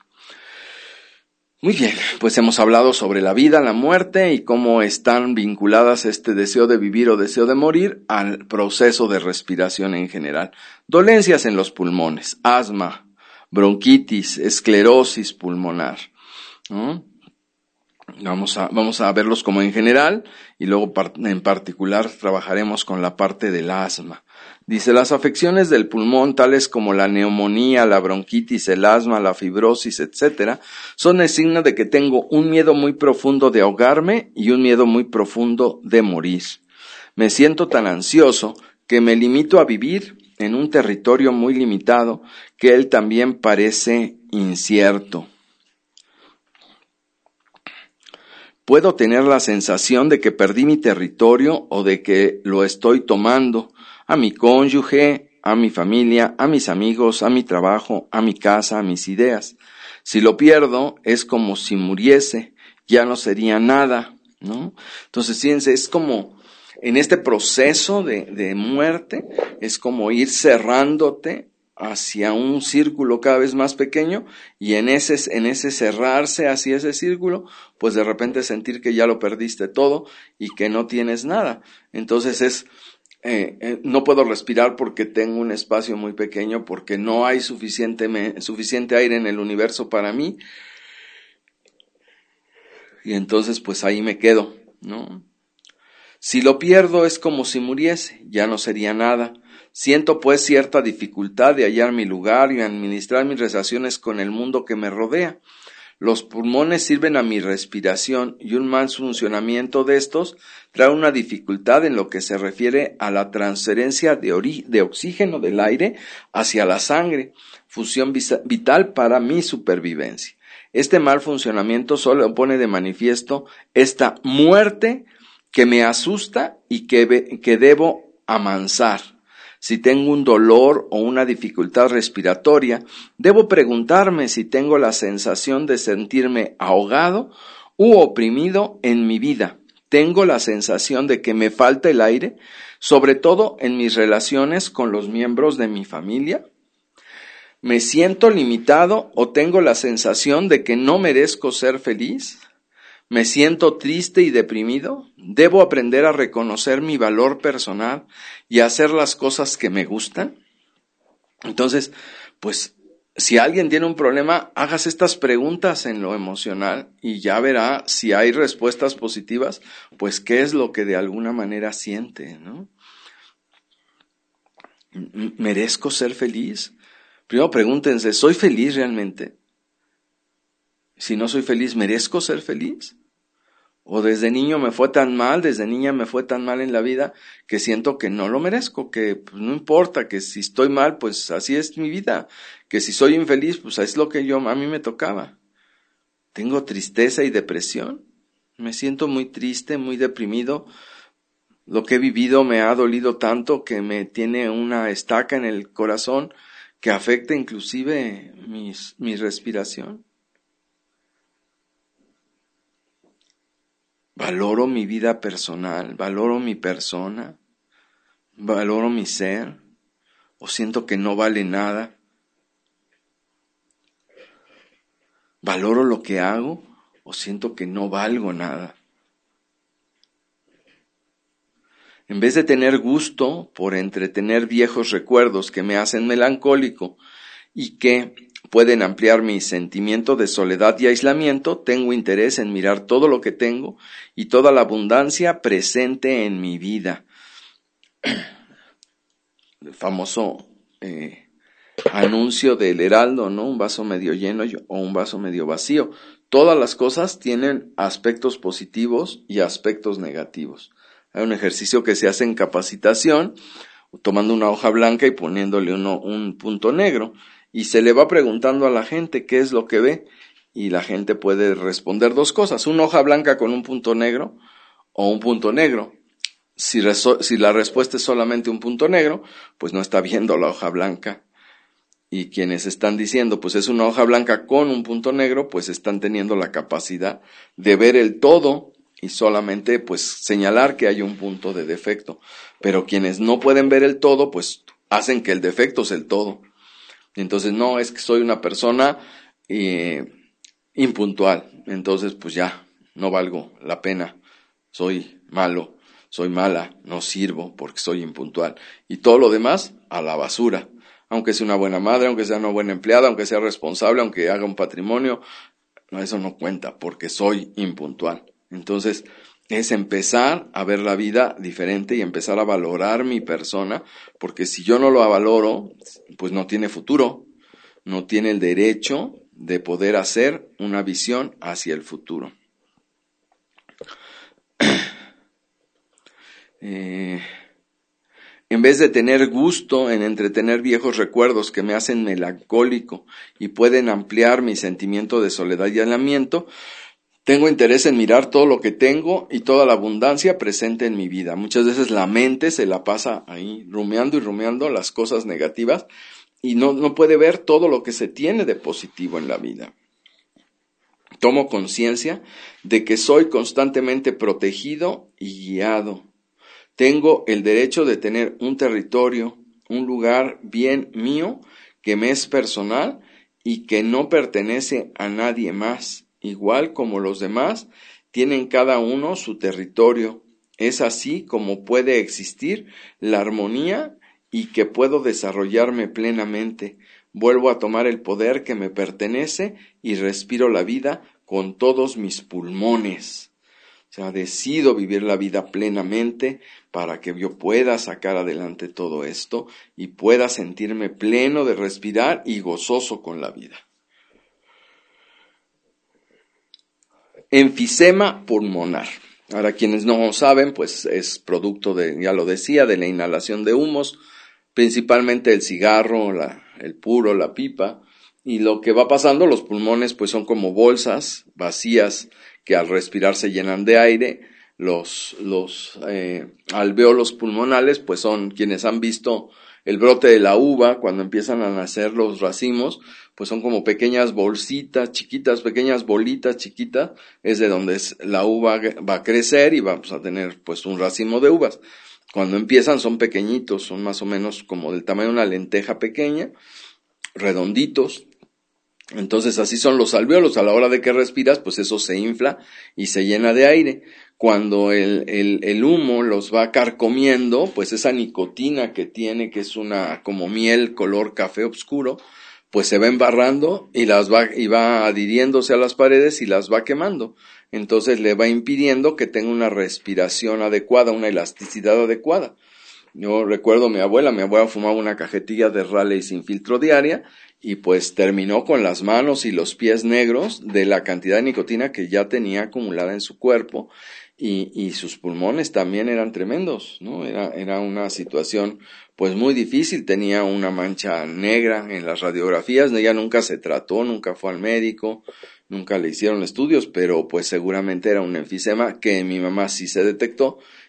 Speaker 3: Muy bien, pues hemos hablado sobre la vida, la muerte y cómo están vinculadas este deseo de vivir o deseo de morir al proceso de respiración en general. Dolencias en los pulmones, asma, bronquitis, esclerosis pulmonar, ¿no? Vamos a, vamos a verlos como en general y luego en particular trabajaremos con la parte del asma. Dice, las afecciones del pulmón, tales como la neumonía, la bronquitis, el asma, la fibrosis, etcétera, son el signo de que tengo un miedo muy profundo de ahogarme y un miedo muy profundo de morir. Me siento tan ansioso que me limito a vivir en un territorio muy limitado que él también parece incierto. Puedo tener la sensación de que perdí mi territorio o de que lo estoy tomando, a mi cónyuge, a mi familia, a mis amigos, a mi trabajo, a mi casa, a mis ideas. Si lo pierdo, es como si muriese, ya no sería nada, ¿no? Entonces, fíjense, es como en este proceso de, de muerte, es como ir cerrándote hacia un círculo cada vez más pequeño, y en ese, en ese cerrarse hacia ese círculo, pues de repente sentir que ya lo perdiste todo y que no tienes nada. Entonces es, eh, eh, no puedo respirar porque tengo un espacio muy pequeño, porque no hay suficiente, me, suficiente aire en el universo para mí, y entonces pues ahí me quedo, ¿no? Si lo pierdo es como si muriese, ya no sería nada. Siento pues cierta dificultad de hallar mi lugar y administrar mis relaciones con el mundo que me rodea. Los pulmones sirven a mi respiración y un mal funcionamiento de estos trae una dificultad en lo que se refiere a la transferencia de, ori- de oxígeno del aire hacia la sangre, función vital para mi supervivencia. Este mal funcionamiento solo pone de manifiesto esta muerte que me asusta y que, que debo amansar. Si tengo un dolor o una dificultad respiratoria, debo preguntarme si tengo la sensación de sentirme ahogado u oprimido en mi vida. Tengo la sensación de que me falta el aire, sobre todo en mis relaciones con los miembros de mi familia. ¿Me siento limitado o tengo la sensación de que no merezco ser feliz? ¿Me siento triste y deprimido? ¿Debo aprender a reconocer mi valor personal y a hacer las cosas que me gustan? Entonces, pues, si alguien tiene un problema, hagas estas preguntas en lo emocional y ya verá si hay respuestas positivas, pues qué es lo que de alguna manera siente, ¿no? ¿Merezco ser feliz? Primero pregúntense, ¿soy feliz realmente? Si no soy feliz, ¿merezco ser feliz? O desde niño me fue tan mal, desde niña me fue tan mal en la vida que siento que no lo merezco, que pues, no importa, que si estoy mal, pues así es mi vida, que si soy infeliz, pues es lo que yo a mí me tocaba. Tengo tristeza y depresión, me siento muy triste, muy deprimido, lo que he vivido me ha dolido tanto que me tiene una estaca en el corazón que afecta inclusive mis, mi respiración. valoro mi vida personal, valoro mi persona, valoro mi ser, o siento que no vale nada. Valoro lo que hago, o siento que no valgo nada. En vez de tener gusto por entretener viejos recuerdos que me hacen melancólico y que pueden ampliar mi sentimiento de soledad y aislamiento, tengo interés en mirar todo lo que tengo y toda la abundancia presente en mi vida. El famoso eh, anuncio del Heraldo, ¿no? Un vaso medio lleno o un vaso medio vacío. Todas las cosas tienen aspectos positivos y aspectos negativos. Hay un ejercicio que se hace en capacitación, tomando una hoja blanca y poniéndole uno, un punto negro, y se le va preguntando a la gente qué es lo que ve, y la gente puede responder dos cosas, una hoja blanca con un punto negro o un punto negro. Si, reso- si la respuesta es solamente un punto negro, pues no está viendo la hoja blanca. Y quienes están diciendo, pues es una hoja blanca con un punto negro, pues están teniendo la capacidad de ver el todo y solamente pues señalar que hay un punto de defecto. Pero quienes no pueden ver el todo, pues hacen que el defecto sea el todo. Entonces, no, es que soy una persona eh, impuntual. Entonces, pues ya, no valgo la pena. Soy malo, soy mala, no sirvo porque soy impuntual. Y todo lo demás, a la basura. Aunque sea una buena madre, aunque sea una buena empleada, aunque sea responsable, aunque haga un patrimonio, no, eso no cuenta porque soy impuntual. Entonces, es empezar a ver la vida diferente y empezar a valorar mi persona, porque si yo no lo valoro, pues no tiene futuro, no tiene el derecho de poder hacer una visión hacia el futuro. Eh, en vez de tener gusto en entretener viejos recuerdos que me hacen melancólico y pueden ampliar mi sentimiento de soledad y aislamiento, tengo interés en mirar todo lo que tengo y toda la abundancia presente en mi vida. Muchas veces la mente se la pasa ahí rumiando y rumiando las cosas negativas y no, no puede ver todo lo que se tiene de positivo en la vida. Tomo conciencia de que soy constantemente protegido y guiado. Tengo el derecho de tener un territorio, un lugar bien mío que me es personal y que no pertenece a nadie más. Igual como los demás, tienen cada uno su territorio. Es así como puede existir la armonía y que puedo desarrollarme plenamente. Vuelvo a tomar el poder que me pertenece y respiro la vida con todos mis pulmones. O sea, decido vivir la vida plenamente para que yo pueda sacar adelante todo esto y pueda sentirme pleno de respirar y gozoso con la vida. Enfisema pulmonar. Ahora, quienes no saben, pues es producto de, ya lo decía, de la inhalación de humos, principalmente el cigarro, la, el puro, la pipa, y lo que va pasando, los pulmones pues son como bolsas vacías que al respirar se llenan de aire. Los, los eh, alvéolos pulmonales pues son quienes han visto el brote de la uva, cuando empiezan a nacer los racimos, pues son como pequeñas bolsitas chiquitas, pequeñas bolitas chiquitas, es de donde la uva va a crecer y vamos a tener pues un racimo de uvas. Cuando empiezan son pequeñitos, son más o menos como del tamaño de una lenteja pequeña, redonditos. Entonces así son los alvéolos, a la hora de que respiras, pues eso se infla y se llena de aire. Cuando el, el, el humo los va carcomiendo, pues esa nicotina que tiene, que es una como miel color café oscuro, pues se va embarrando y las va, y va adhiriéndose a las paredes y las va quemando. Entonces le va impidiendo que tenga una respiración adecuada, una elasticidad adecuada. Yo recuerdo a mi abuela, mi abuela fumaba una cajetilla de Raleigh sin filtro diaria, y pues terminó con las manos y los pies negros de la cantidad de nicotina que ya tenía acumulada en su cuerpo, y, y sus pulmones también eran tremendos, ¿no? Era, era una situación pues muy difícil, tenía una mancha negra en las radiografías, ella nunca se trató, nunca fue al médico, nunca le hicieron estudios, pero pues seguramente era un enfisema que mi mamá sí se detectó,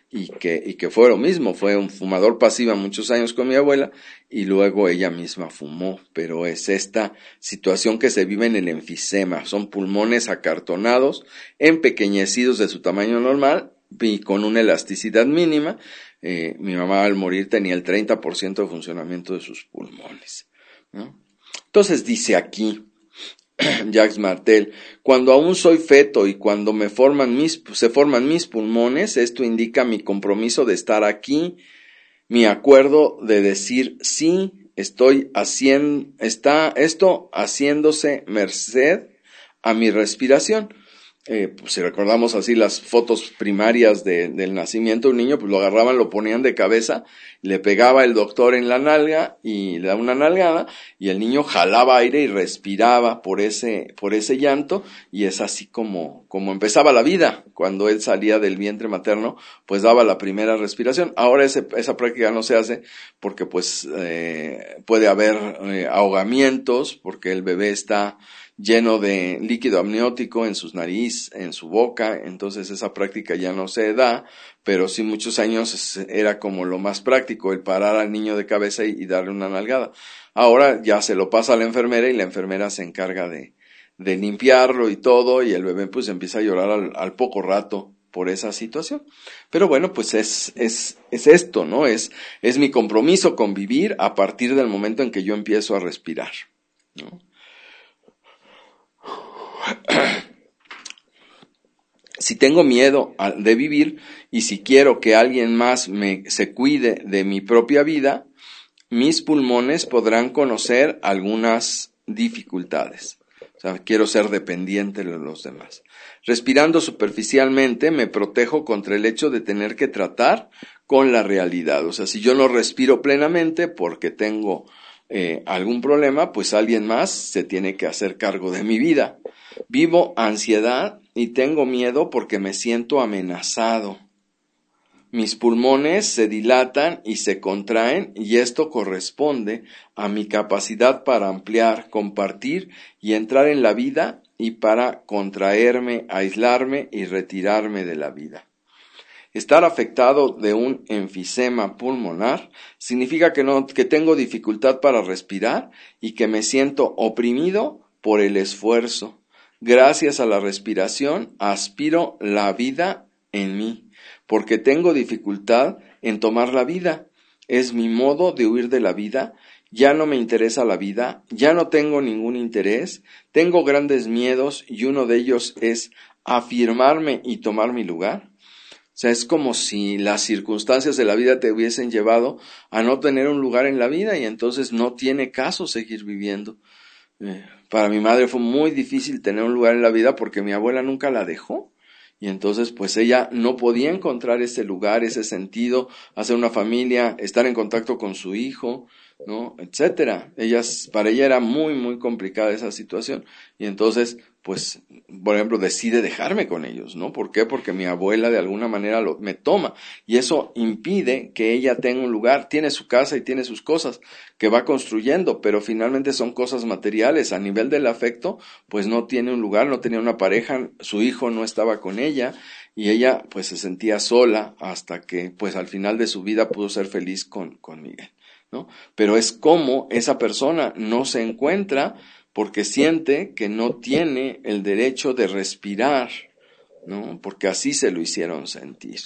Speaker 3: y que, y que fue lo mismo, fue un fumador pasiva muchos años con mi abuela, y luego ella misma fumó, pero es esta situación que se vive en el enfisema, son pulmones acartonados, empequeñecidos de su tamaño normal, y con una elasticidad mínima. Eh, mi mamá al morir tenía el treinta por ciento de funcionamiento de sus pulmones, ¿no? Entonces dice aquí Jacques Martel, cuando aún soy feto y cuando me forman mis, se forman mis pulmones, esto indica mi compromiso de estar aquí, mi acuerdo de decir sí, estoy haciendo, está esto haciéndose merced a mi respiración. Eh, pues si recordamos así las fotos primarias de, del nacimiento de un niño, pues lo agarraban, lo ponían de cabeza, le pegaba el doctor en la nalga y le daba una nalgada y el niño jalaba aire y respiraba por ese, por ese llanto, y es así como, como empezaba la vida. Cuando él salía del vientre materno, pues daba la primera respiración. Ahora ese, esa práctica no se hace porque pues eh, puede haber eh, ahogamientos, porque el bebé está lleno de líquido amniótico en sus nariz, en su boca, entonces esa práctica ya no se da, pero sí muchos años era como lo más práctico, el parar al niño de cabeza y, y darle una nalgada. Ahora ya se lo pasa a la enfermera y la enfermera se encarga de, de limpiarlo y todo, y el bebé pues empieza a llorar al, al poco rato por esa situación. Pero bueno, pues es, es, es esto, ¿no? Es, es mi compromiso con vivir a partir del momento en que yo empiezo a respirar, ¿no? Si tengo miedo de vivir y si quiero que alguien más me se cuide de mi propia vida, mis pulmones podrán conocer algunas dificultades. O sea, quiero ser dependiente de los demás. Respirando superficialmente me protejo contra el hecho de tener que tratar con la realidad. O sea, si yo no respiro plenamente porque tengo eh, algún problema, pues alguien más se tiene que hacer cargo de mi vida. Vivo ansiedad y tengo miedo porque me siento amenazado. Mis pulmones se dilatan y se contraen y esto corresponde a mi capacidad para ampliar, compartir y entrar en la vida y para contraerme, aislarme y retirarme de la vida. Estar afectado de un enfisema pulmonar significa que no, que tengo dificultad para respirar y que me siento oprimido por el esfuerzo. Gracias a la respiración aspiro la vida en mí, porque tengo dificultad en tomar la vida. Es mi modo de huir de la vida, ya no me interesa la vida, ya no tengo ningún interés, tengo grandes miedos y uno de ellos es afirmarme y tomar mi lugar. O sea, es como si las circunstancias de la vida te hubiesen llevado a no tener un lugar en la vida y entonces no tiene caso seguir viviendo. Eh, para mi madre fue muy difícil tener un lugar en la vida porque mi abuela nunca la dejó. Y entonces pues ella no podía encontrar ese lugar, ese sentido, hacer una familia, estar en contacto con su hijo, ¿no? Etcétera. Ellas, para ella era muy, muy complicada esa situación. Y entonces, pues, por ejemplo, decide dejarme con ellos, ¿no? ¿Por qué? Porque mi abuela de alguna manera lo, me toma. Y eso impide que ella tenga un lugar. Tiene su casa y tiene sus cosas que va construyendo, pero finalmente son cosas materiales. A nivel del afecto, pues no tiene un lugar, no tenía una pareja, su hijo no estaba con ella. Y ella, pues, se sentía sola hasta que, pues, al final de su vida pudo ser feliz con, con Miguel, ¿no? Pero es como esa persona no se encuentra porque siente que no tiene el derecho de respirar, ¿no? Porque así se lo hicieron sentir.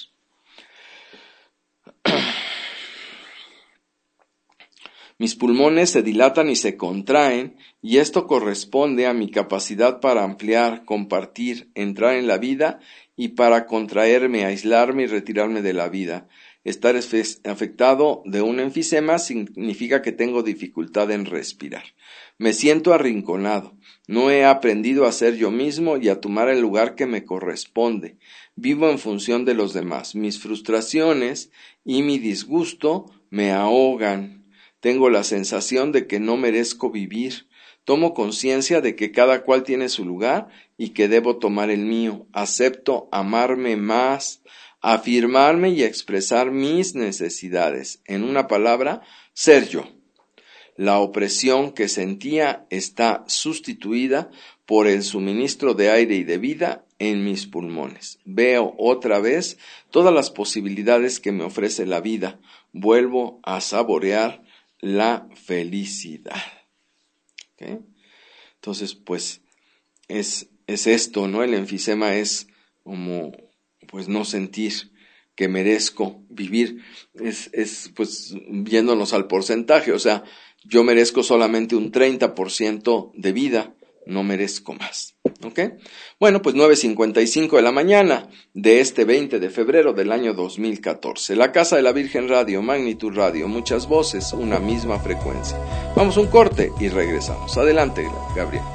Speaker 3: Mis pulmones se dilatan y se contraen, y esto corresponde a mi capacidad para ampliar, compartir, entrar en la vida y para contraerme, aislarme y retirarme de la vida. Estar afectado de un enfisema significa que tengo dificultad en respirar. Me siento arrinconado. No he aprendido a ser yo mismo y a tomar el lugar que me corresponde. Vivo en función de los demás. Mis frustraciones y mi disgusto me ahogan. Tengo la sensación de que no merezco vivir. Tomo conciencia de que cada cual tiene su lugar y que debo tomar el mío. Acepto amarme más, afirmarme y expresar mis necesidades. En una palabra, ser yo. La opresión que sentía está sustituida por el suministro de aire y de vida en mis pulmones. Veo otra vez todas las posibilidades que me ofrece la vida. Vuelvo a saborear la felicidad. ¿Okay? Entonces, pues, es, es esto, ¿no? El enfisema es como, pues, no sentir que merezco vivir. Es, es, pues, yéndonos al porcentaje, o sea, yo merezco solamente un treinta por ciento de vida, no merezco más. ¿Ok? Bueno, pues nueve cincuenta y cinco de la mañana de este veinte de febrero del año dos mil catorce. La Casa de la Virgen Radio, Magnitud Radio, muchas voces, una misma frecuencia. Vamos a un corte y regresamos. Adelante, Gabriel.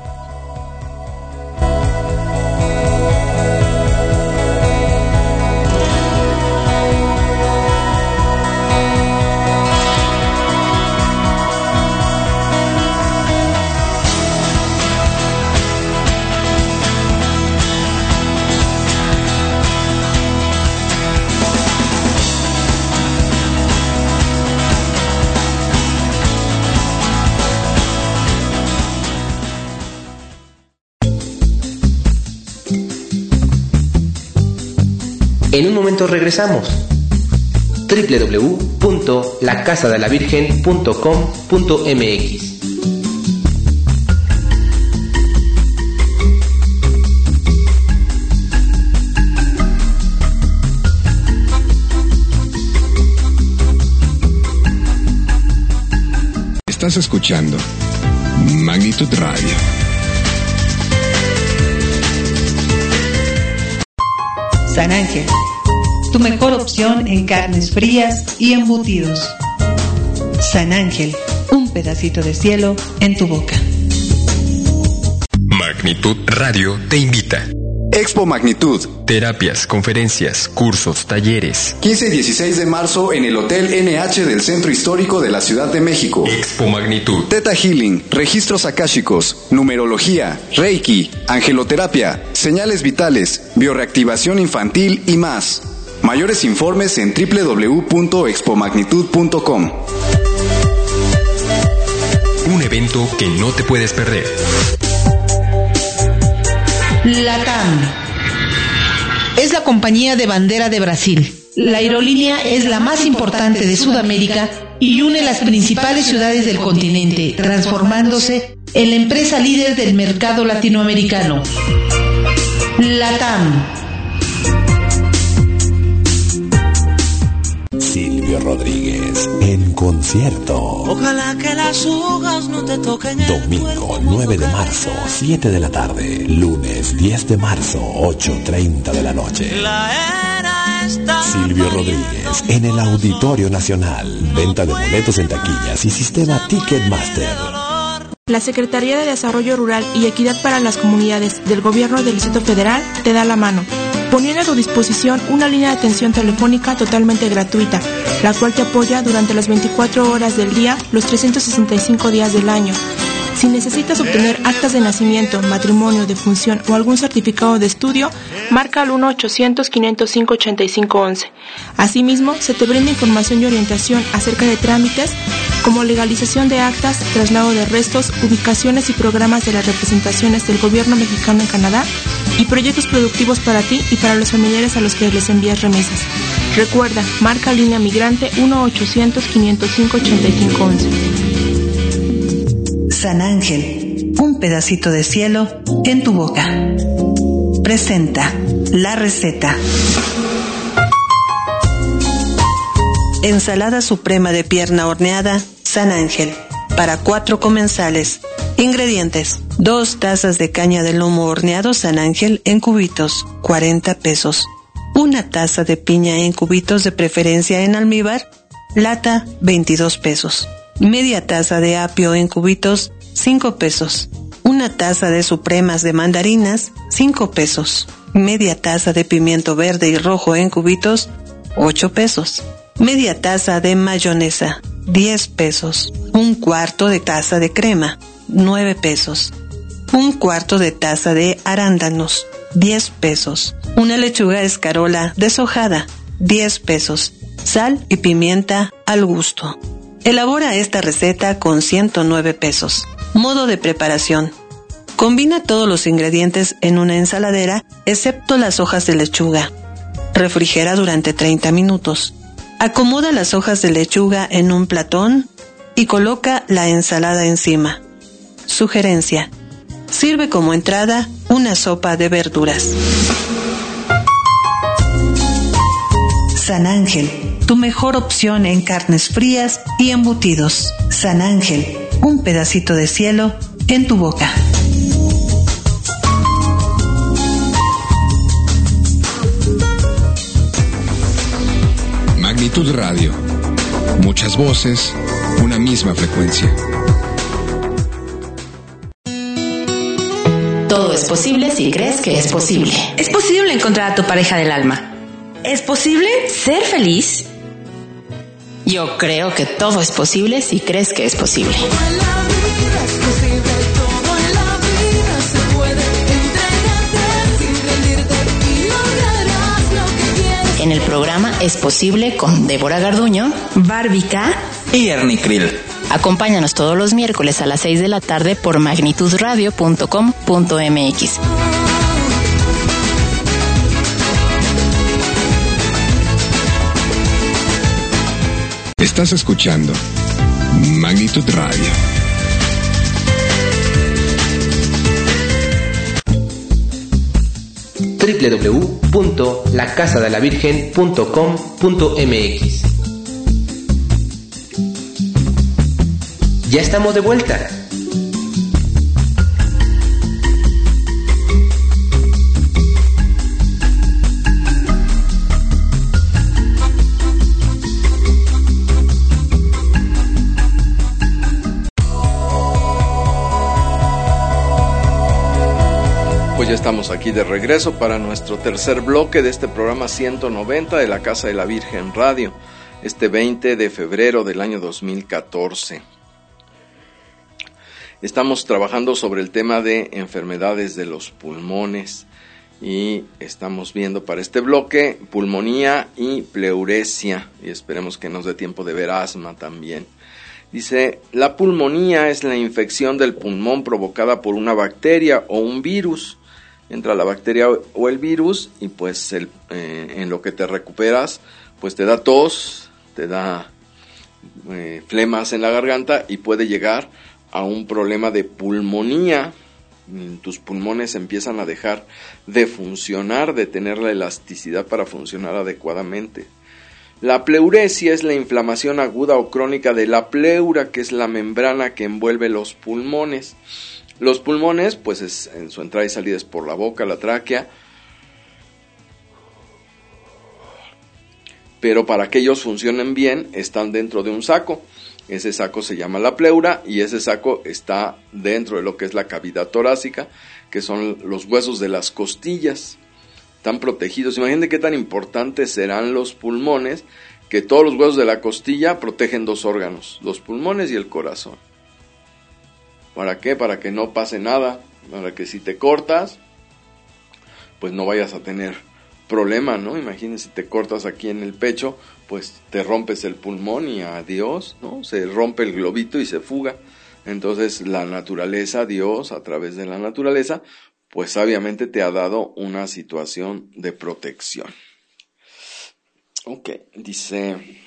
Speaker 4: En un momento regresamos. doble u doble u doble u punto la casa de la virgen punto com punto m x.
Speaker 2: Estás escuchando Magnitud Radio.
Speaker 5: San Ángel, tu mejor opción en carnes frías y embutidos. San Ángel, un pedacito de cielo en tu boca.
Speaker 1: Magnitud Radio te invita.
Speaker 6: Expo Magnitud.
Speaker 1: Terapias, conferencias, cursos, talleres.
Speaker 6: quince y dieciséis de marzo en el Hotel N H del Centro Histórico de la Ciudad de México.
Speaker 1: Expo Magnitud.
Speaker 6: Theta Healing, registros akáshicos, numerología, Reiki, angeloterapia, señales vitales, bioreactivación infantil y más. Mayores informes en doble u doble u doble u punto expo magnitud punto com.
Speaker 1: Un evento que no te puedes perder.
Speaker 11: LATAM es la compañía de bandera de Brasil. La aerolínea es la más importante de Sudamérica y une las principales ciudades del continente, transformándose en la empresa líder del mercado latinoamericano. LATAM.
Speaker 7: Silvio Rodríguez en concierto.
Speaker 8: Ojalá que las hojas no te toquen.
Speaker 7: Domingo nueve de marzo, siete de la tarde. Lunes diez de marzo, ocho treinta de la noche.
Speaker 8: La era está
Speaker 7: Silvio Rodríguez en el Auditorio Nacional. Venta de boletos en taquillas y sistema Ticketmaster.
Speaker 9: La Secretaría de Desarrollo Rural y Equidad para las Comunidades del Gobierno del Distrito Federal te da la mano, poniendo a tu disposición una línea de atención telefónica totalmente gratuita, la cual te apoya durante las veinticuatro horas del día, los trescientos sesenta y cinco días del año. Si necesitas obtener actas de nacimiento, matrimonio, defunción o algún certificado de estudio, marca al uno ochocientos, quinientos cinco, ochenta y cinco once. Asimismo, se te brinda información y orientación acerca de trámites como legalización de actas, traslado de restos, ubicaciones y programas de las representaciones del gobierno mexicano en Canadá y proyectos productivos para ti y para los familiares a los que les envías remesas. Recuerda, marca línea migrante uno ochocientos, quinientos cinco, ochenta y cinco once.
Speaker 5: San Ángel, un pedacito de cielo en tu boca. Presenta la receta. Ensalada suprema de pierna horneada, San Ángel, para cuatro comensales. Ingredientes: dos tazas de caña de lomo horneado San Ángel en cubitos, cuarenta pesos. Una taza de piña en cubitos, de preferencia en almíbar, lata, veintidós pesos. Media taza de apio en cubitos, cinco pesos. Una taza de supremas de mandarinas, cinco pesos. Media taza de pimiento verde y rojo en cubitos, ocho pesos. Media taza de mayonesa, diez pesos. Un cuarto de taza de crema, nueve pesos. Un cuarto de taza de arándanos, diez pesos. Una lechuga escarola deshojada, diez pesos. Sal y pimienta al gusto. Elabora esta receta con ciento nueve pesos. Modo de preparación: Combina todos los ingredientes en una ensaladera, excepto las hojas de lechuga. Refrigera durante treinta minutos. Acomoda las hojas de lechuga en un platón y coloca la ensalada encima. Sugerencia: sirve como entrada una sopa de verduras. San Ángel, tu mejor opción en carnes frías y embutidos. San Ángel, un pedacito de cielo en tu boca.
Speaker 2: Magnitud Radio. Muchas voces, una misma frecuencia.
Speaker 12: Todo es posible si crees que es posible.
Speaker 13: Es posible encontrar a tu pareja del alma. ¿Es posible ser feliz?
Speaker 12: Yo creo que todo es posible si crees que es posible. En el programa Es Posible con Débora Garduño,
Speaker 13: Bárbica
Speaker 14: y Ernie Krill.
Speaker 12: Acompáñanos todos los miércoles a las seis de la tarde por magnitud radio punto com punto m x.
Speaker 2: Estás escuchando Magnitud Radio.
Speaker 4: doble u doble u doble u punto la casa de la virgen punto com punto m x. Ya estamos de vuelta.
Speaker 3: Ya estamos aquí de regreso para nuestro tercer bloque de este programa ciento noventa de la Casa de la Virgen Radio, este veinte de febrero del año dos mil catorce. Estamos trabajando sobre el tema de enfermedades de los pulmones y estamos viendo para este bloque pulmonía y pleuresia, y esperemos que nos dé tiempo de ver asma también. Dice, la pulmonía es la infección del pulmón provocada por una bacteria o un virus. Entra la bacteria o el virus y pues el, eh, en lo que te recuperas, pues te da tos, te da eh, flemas en la garganta y puede llegar a un problema de pulmonía. Tus pulmones empiezan a dejar de funcionar, de tener la elasticidad para funcionar adecuadamente. La pleuresia es la inflamación aguda o crónica de la pleura, que es la membrana que envuelve los pulmones. Los pulmones, pues es, en su entrada y salida es por la boca, la tráquea, pero para que ellos funcionen bien están dentro de un saco. Ese saco se llama la pleura y ese saco está dentro de lo que es la cavidad torácica, que son los huesos de las costillas. Están protegidos. Imagínate qué tan importantes serán los pulmones, que todos los huesos de la costilla protegen dos órganos, los pulmones y el corazón. ¿Para qué? Para que no pase nada, para que si te cortas, pues no vayas a tener problema, ¿no? Imagínense si te cortas aquí en el pecho, pues te rompes el pulmón y adiós, ¿no? Se rompe el globito y se fuga. Entonces la naturaleza, Dios, a través de la naturaleza, pues sabiamente te ha dado una situación de protección. Ok, dice...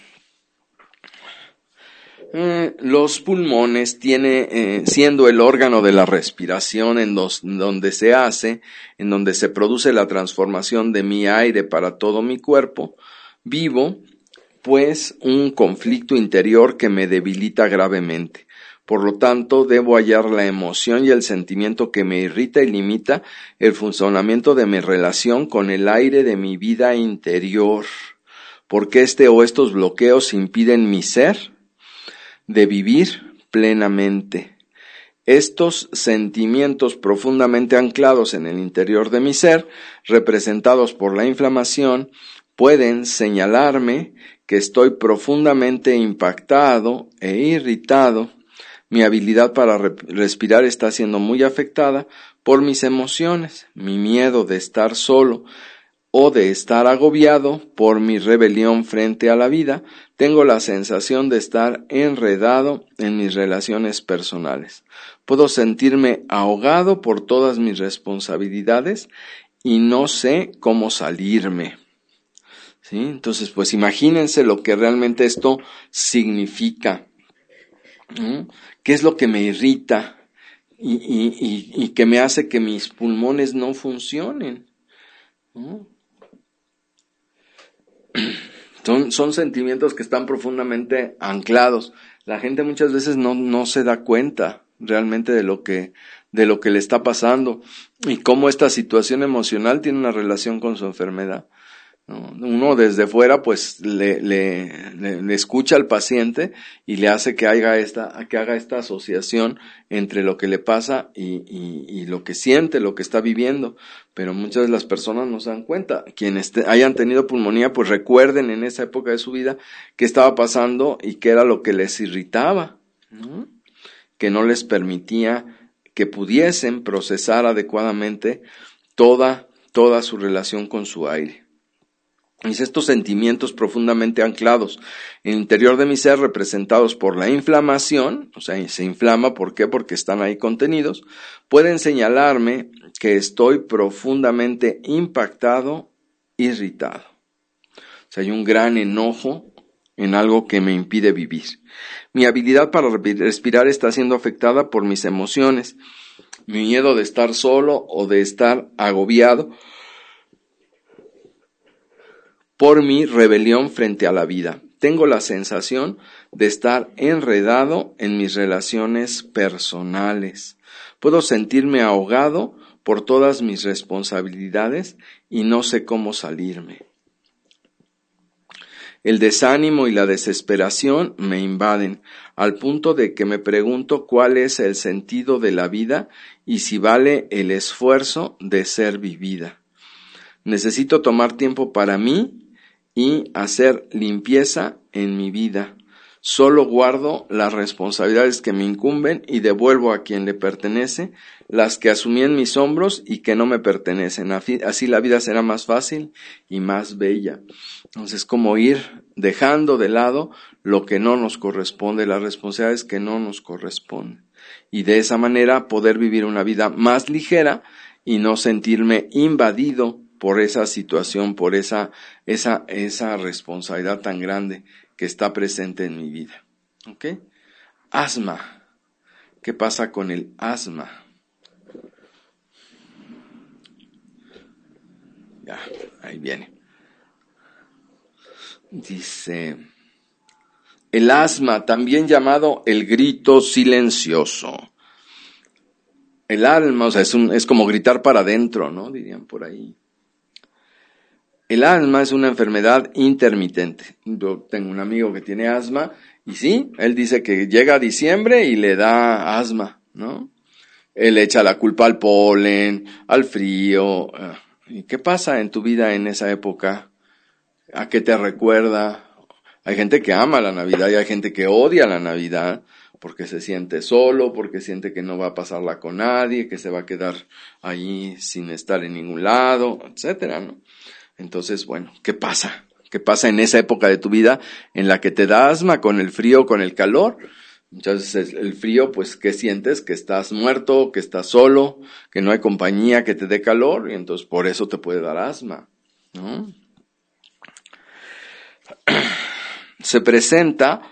Speaker 3: Eh, los pulmones tiene, eh, siendo el órgano de la respiración en dos, donde se hace, en donde se produce la transformación de mi aire para todo mi cuerpo vivo, pues un conflicto interior que me debilita gravemente. Por lo tanto, debo hallar la emoción y el sentimiento que me irrita y limita el funcionamiento de mi relación con el aire de mi vida interior, porque este o estos bloqueos impiden mi ser de vivir plenamente. Estos sentimientos profundamente anclados en el interior de mi ser, representados por la inflamación, pueden señalarme que estoy profundamente impactado e irritado. Mi habilidad para re- respirar está siendo muy afectada por mis emociones, mi miedo de estar solo o de estar agobiado por mi rebelión frente a la vida, tengo la sensación de estar enredado en mis relaciones personales. Puedo sentirme ahogado por todas mis responsabilidades y no sé cómo salirme. ¿Sí? Entonces, pues imagínense lo que realmente esto significa. ¿Mm? ¿Qué es lo que me irrita y, y, y, y que me hace que mis pulmones no funcionen? ¿Mm? Son, son sentimientos que están profundamente anclados. La gente muchas veces no, no se da cuenta realmente de lo que, de lo que le está pasando y cómo esta situación emocional tiene una relación con su enfermedad. Uno desde fuera pues le, le, le, le escucha al paciente y le hace que haga esta, que haga esta asociación entre lo que le pasa y, y, y lo que siente, lo que está viviendo, pero muchas de las personas no se dan cuenta. Quienes te, hayan tenido pulmonía pues recuerden en esa época de su vida qué estaba pasando y qué era lo que les irritaba, ¿no? Que no les permitía que pudiesen procesar adecuadamente toda, toda su relación con su aire. Y estos sentimientos profundamente anclados en el interior de mi ser, representados por la inflamación, o sea, se inflama, ¿por qué? Porque están ahí contenidos, pueden señalarme que estoy profundamente impactado, irritado. O sea, hay un gran enojo en algo que me impide vivir. Mi habilidad para respirar está siendo afectada por mis emociones, mi miedo de estar solo o de estar agobiado, por mi rebelión frente a la vida. Tengo la sensación de estar enredado en mis relaciones personales. Puedo sentirme ahogado por todas mis responsabilidades y no sé cómo salirme. El desánimo y la desesperación me invaden, al punto de que me pregunto cuál es el sentido de la vida y si vale el esfuerzo de ser vivida. Necesito tomar tiempo para mí y hacer limpieza en mi vida. Solo guardo las responsabilidades que me incumben y devuelvo a quien le pertenece las que asumí en mis hombros y que no me pertenecen. Así la vida será más fácil y más bella. Entonces, como ir dejando de lado lo que no nos corresponde, las responsabilidades que no nos corresponden. Y de esa manera poder vivir una vida más ligera y no sentirme invadido por esa situación, por esa, esa, esa responsabilidad tan grande que está presente en mi vida. ¿Ok? Asma. ¿Qué pasa con el asma? Ya, ahí viene. Dice, el asma, también llamado el grito silencioso. El alma, o sea, es, un, es como gritar para adentro, ¿no? Dirían por ahí. El asma es una enfermedad intermitente. Yo tengo un amigo que tiene asma y sí, él dice que llega a diciembre y le da asma, ¿no? Él echa la culpa al polen, al frío. ¿Y qué pasa en tu vida en esa época? ¿A qué te recuerda? Hay gente que ama la Navidad y hay gente que odia la Navidad porque se siente solo, porque siente que no va a pasarla con nadie, que se va a quedar ahí sin estar en ningún lado, etcétera, ¿no? Entonces, bueno, ¿qué pasa? ¿Qué pasa en esa época de tu vida en la que te da asma con el frío, con el calor? Muchas veces el frío, pues, ¿qué sientes? Que estás muerto, que estás solo, que no hay compañía que te dé calor, y entonces por eso te puede dar asma, ¿no? Se presenta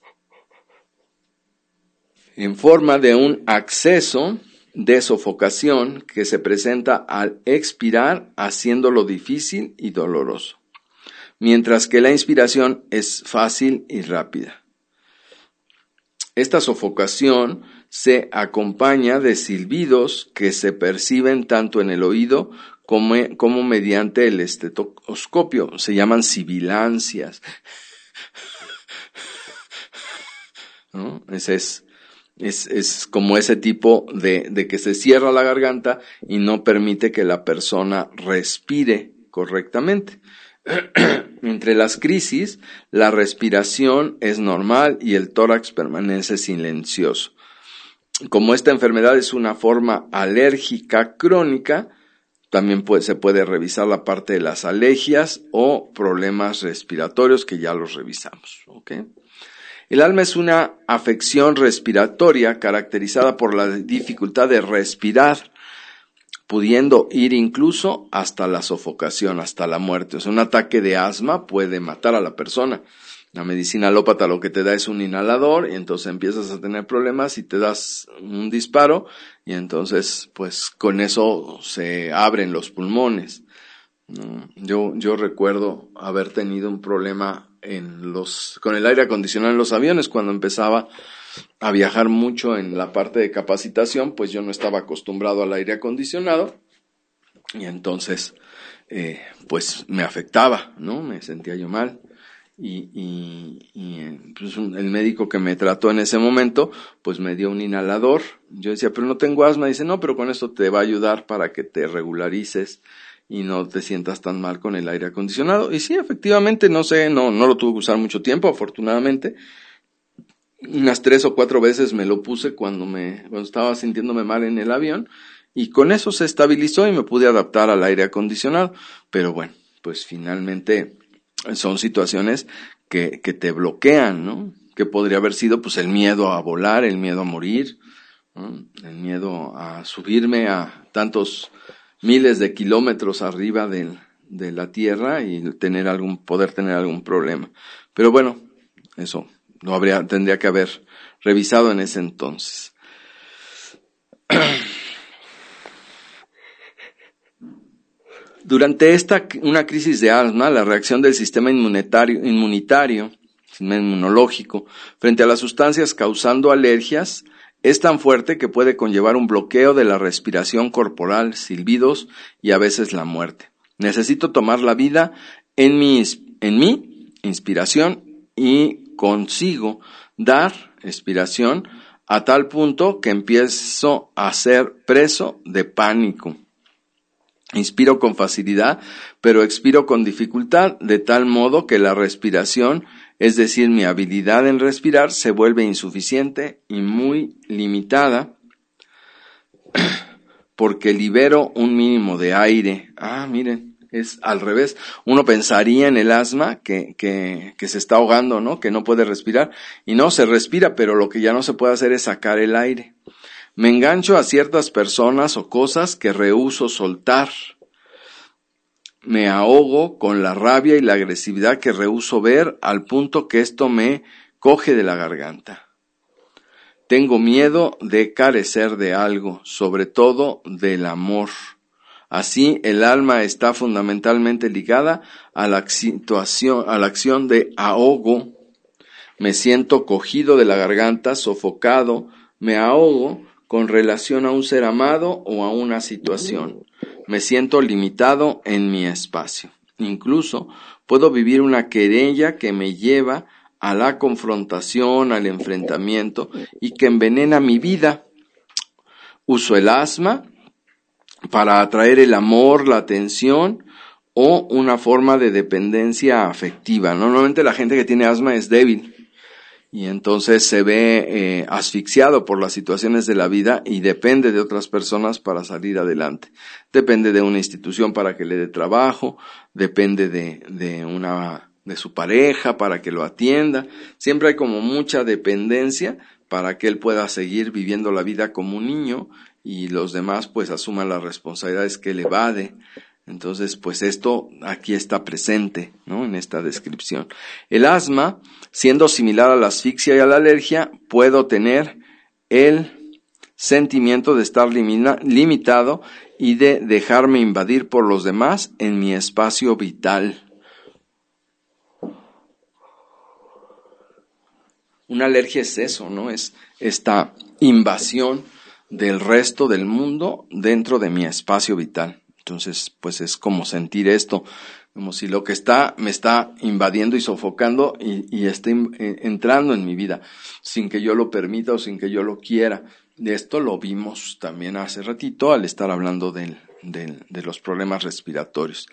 Speaker 3: en forma de un acceso de sofocación que se presenta al expirar, haciéndolo difícil y doloroso, mientras que la inspiración es fácil y rápida. Esta sofocación se acompaña de silbidos que se perciben tanto en el oído como, como mediante el estetoscopio. Se llaman sibilancias, ¿no? Ese es Es, es como ese tipo de, de que se cierra la garganta y no permite que la persona respire correctamente. Entre las crisis, la respiración es normal y el tórax permanece silencioso. Como esta enfermedad es una forma alérgica crónica, también puede, se puede revisar la parte de las alergias o problemas respiratorios que ya los revisamos, ¿ok? El asma es una afección respiratoria caracterizada por la dificultad de respirar, pudiendo ir incluso hasta la sofocación, hasta la muerte. O sea, un ataque de asma puede matar a la persona. La medicina alópata lo que te da es un inhalador y entonces empiezas a tener problemas y te das un disparo y entonces pues con eso se abren los pulmones. Yo, yo recuerdo haber tenido un problema en los, con el aire acondicionado en los aviones cuando empezaba a viajar mucho en la parte de capacitación, pues yo no estaba acostumbrado al aire acondicionado y entonces eh, pues me afectaba, ¿no? Me sentía yo mal. Y, y, y pues el médico que me trató en ese momento, pues me dio un inhalador. Yo decía, pero no tengo asma. Dice, no, pero con esto te va a ayudar para que te regularices y no te sientas tan mal con el aire acondicionado. Y sí, efectivamente, no sé, no, no lo tuve que usar mucho tiempo, afortunadamente. Unas tres o cuatro veces me lo puse cuando me, cuando estaba sintiéndome mal en el avión. Y con eso se estabilizó y me pude adaptar al aire acondicionado. Pero bueno, pues finalmente son situaciones que, que te bloquean, ¿no? Que podría haber sido pues el miedo a volar, el miedo a morir, ¿no? El miedo a subirme a tantos miles de kilómetros arriba de, de la tierra y tener algún, poder tener algún problema. Pero bueno, eso lo habría, tendría que haber revisado en ese entonces. Durante esta, una crisis de asma, la reacción del sistema inmunitario, inmunitario, sistema inmunológico, frente a las sustancias causando alergias, es tan fuerte que puede conllevar un bloqueo de la respiración corporal, silbidos y a veces la muerte. Necesito tomar la vida en mi, en mi inspiración y consigo dar expiración a tal punto que empiezo a ser preso de pánico. Inspiro con facilidad, pero expiro con dificultad, de tal modo que la respiración, es decir, mi habilidad en respirar, se vuelve insuficiente y muy limitada, porque libero un mínimo de aire. Ah, miren, es al revés. Uno pensaría en el asma que, que, que se está ahogando, ¿no? Que no puede respirar. Y no, se respira, pero lo que ya no se puede hacer es sacar el aire. Me engancho a ciertas personas o cosas que rehúso soltar. Me ahogo con la rabia y la agresividad que rehúso ver, al punto que esto me coge de la garganta. Tengo miedo de carecer de algo, sobre todo del amor. Así, el alma está fundamentalmente ligada a la situación, a la acción de ahogo. Me siento cogido de la garganta, sofocado, me ahogo con relación a un ser amado o a una situación. Me siento limitado en mi espacio. Incluso puedo vivir una querella que me lleva a la confrontación, al enfrentamiento y que envenena mi vida. Uso el asma para atraer el amor, la atención o una forma de dependencia afectiva. Normalmente la gente que tiene asma es débil. Y entonces se ve eh, asfixiado por las situaciones de la vida y depende de otras personas para salir adelante. Depende de una institución para que le dé trabajo, depende de, de una, de su pareja para que lo atienda. Siempre hay como mucha dependencia para que él pueda seguir viviendo la vida como un niño y los demás pues asuman las responsabilidades que él evade. Entonces, pues esto aquí está presente, ¿no? En esta descripción. El asma, siendo similar a la asfixia y a la alergia, puedo tener el sentimiento de estar limina, limitado y de dejarme invadir por los demás en mi espacio vital. Una alergia es eso, ¿no? Es esta invasión del resto del mundo dentro de mi espacio vital. Entonces, pues es como sentir esto, como si lo que está, me está invadiendo y sofocando y, y esté entrando en mi vida, sin que yo lo permita o sin que yo lo quiera. De esto lo vimos también hace ratito al estar hablando del, del, de los problemas respiratorios.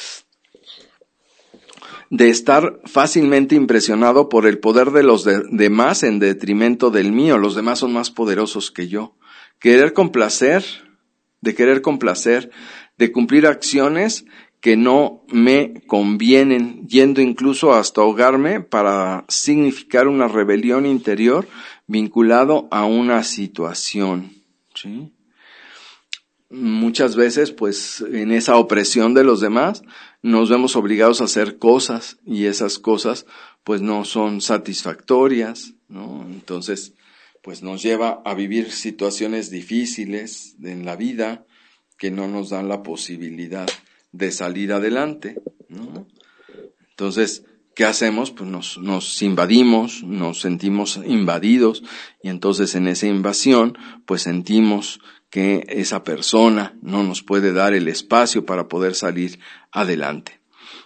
Speaker 3: De estar fácilmente impresionado por el poder de los de, demás en detrimento del mío. Los demás son más poderosos que yo. Querer complacer, de querer complacer, de cumplir acciones que no me convienen, yendo incluso hasta ahogarme para significar una rebelión interior vinculado a una situación, ¿sí? Muchas veces, pues, en esa opresión de los demás, nos vemos obligados a hacer cosas, y esas cosas, pues, no son satisfactorias, ¿no? Entonces, pues, nos lleva a vivir situaciones difíciles en la vida que no nos dan la posibilidad de salir adelante, ¿no? Entonces, ¿qué hacemos? Pues nos, nos invadimos, nos sentimos invadidos, y entonces en esa invasión, pues sentimos que esa persona no nos puede dar el espacio para poder salir adelante.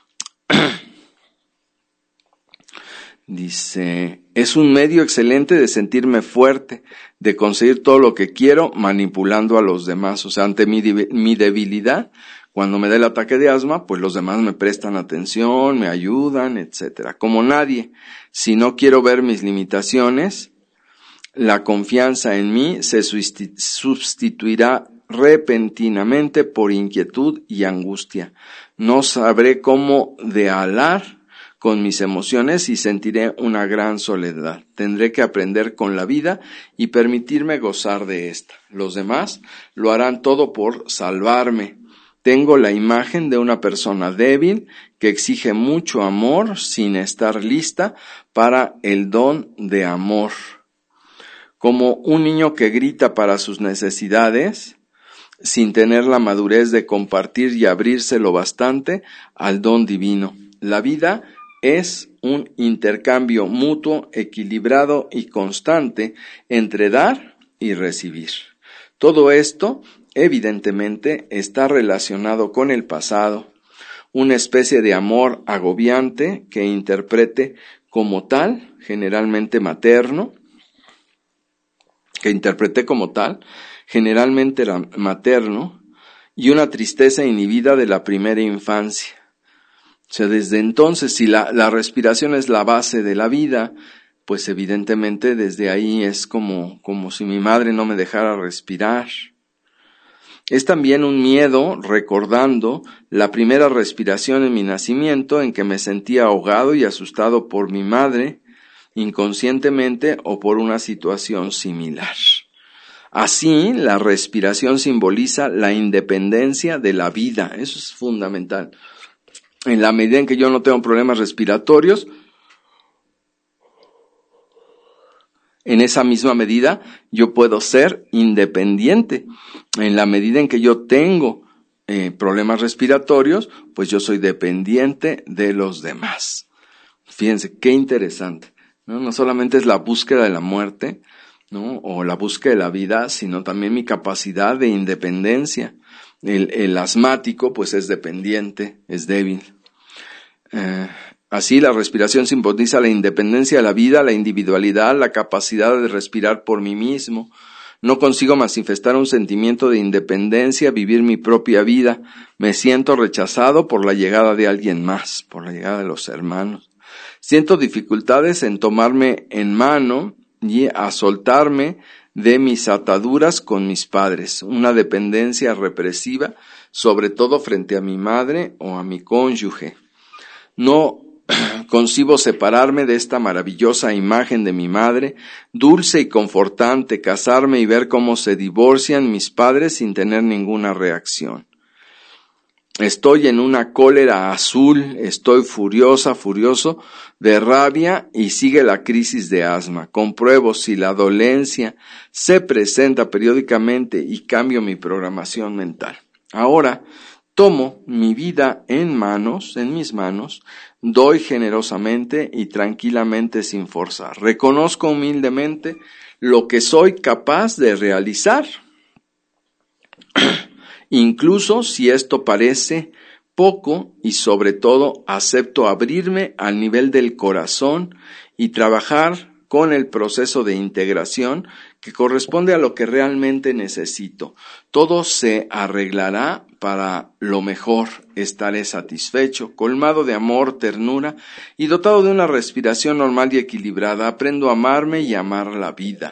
Speaker 3: Dice, es un medio excelente de sentirme fuerte, de conseguir todo lo que quiero manipulando a los demás. O sea, ante mi, mi debilidad, cuando me da el ataque de asma, pues los demás me prestan atención, me ayudan, etcétera. Como nadie, si no quiero ver mis limitaciones, la confianza en mí se sustituirá repentinamente por inquietud y angustia. No sabré cómo dealar con mis emociones y sentiré una gran soledad. Tendré que aprender con la vida y permitirme gozar de esta. Los demás lo harán todo por salvarme. Tengo la imagen de una persona débil que exige mucho amor sin estar lista para el don de amor. Como un niño que grita para sus necesidades, sin tener la madurez de compartir y abrirse lo bastante al don divino. La vida es un intercambio mutuo, equilibrado y constante entre dar y recibir. Todo esto, evidentemente, está relacionado con el pasado, una especie de amor agobiante que interprete como tal, generalmente materno, que interpreté como tal, generalmente era materno, y una tristeza inhibida de la primera infancia. O sea, desde entonces, si la, la respiración es la base de la vida, pues evidentemente desde ahí es como, como si mi madre no me dejara respirar. Es también un miedo recordando la primera respiración en mi nacimiento, en que me sentía ahogado y asustado por mi madre, inconscientemente o por una situación similar. Así, la respiración simboliza la independencia de la vida. Eso es fundamental. En la medida en que yo no tengo problemas respiratorios, en esa misma medida yo puedo ser independiente. En la medida en que yo tengo eh, problemas respiratorios, pues yo soy dependiente de los demás. Fíjense, qué interesante. ¿No? No solamente es la búsqueda de la muerte, ¿no? O la búsqueda de la vida, sino también mi capacidad de independencia. El, el asmático, pues es dependiente, es débil. Eh, así, la respiración simboliza la independencia de la vida, la individualidad, la capacidad de respirar por mí mismo. No consigo manifestar un sentimiento de independencia, vivir mi propia vida. Me siento rechazado por la llegada de alguien más, por la llegada de los hermanos. Siento dificultades en tomarme en mano y a soltarme de mis ataduras con mis padres, una dependencia represiva, sobre todo frente a mi madre o a mi cónyuge. No concibo separarme de esta maravillosa imagen de mi madre, dulce y confortante, casarme y ver cómo se divorcian mis padres sin tener ninguna reacción. Estoy en una cólera azul, estoy furiosa, furioso de rabia y sigue la crisis de asma. Compruebo si la dolencia se presenta periódicamente y cambio mi programación mental. Ahora tomo mi vida en manos, en mis manos, doy generosamente y tranquilamente sin forzar. Reconozco humildemente lo que soy capaz de realizar. Incluso si esto parece poco, y sobre todo acepto abrirme al nivel del corazón y trabajar con el proceso de integración que corresponde a lo que realmente necesito. Todo se arreglará para lo mejor. Estaré satisfecho, colmado de amor, ternura y dotado de una respiración normal y equilibrada. Aprendo a amarme y a amar la vida.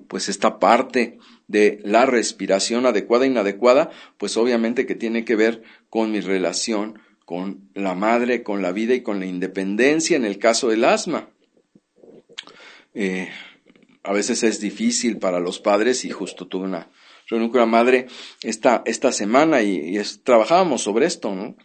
Speaker 3: pues esta parte de la respiración adecuada e inadecuada, pues obviamente que tiene que ver con mi relación con la madre, con la vida y con la independencia en el caso del asma. Eh, a veces es difícil para los padres, y justo tuve una reunión con la madre esta, esta semana y, y es, trabajábamos sobre esto, ¿no?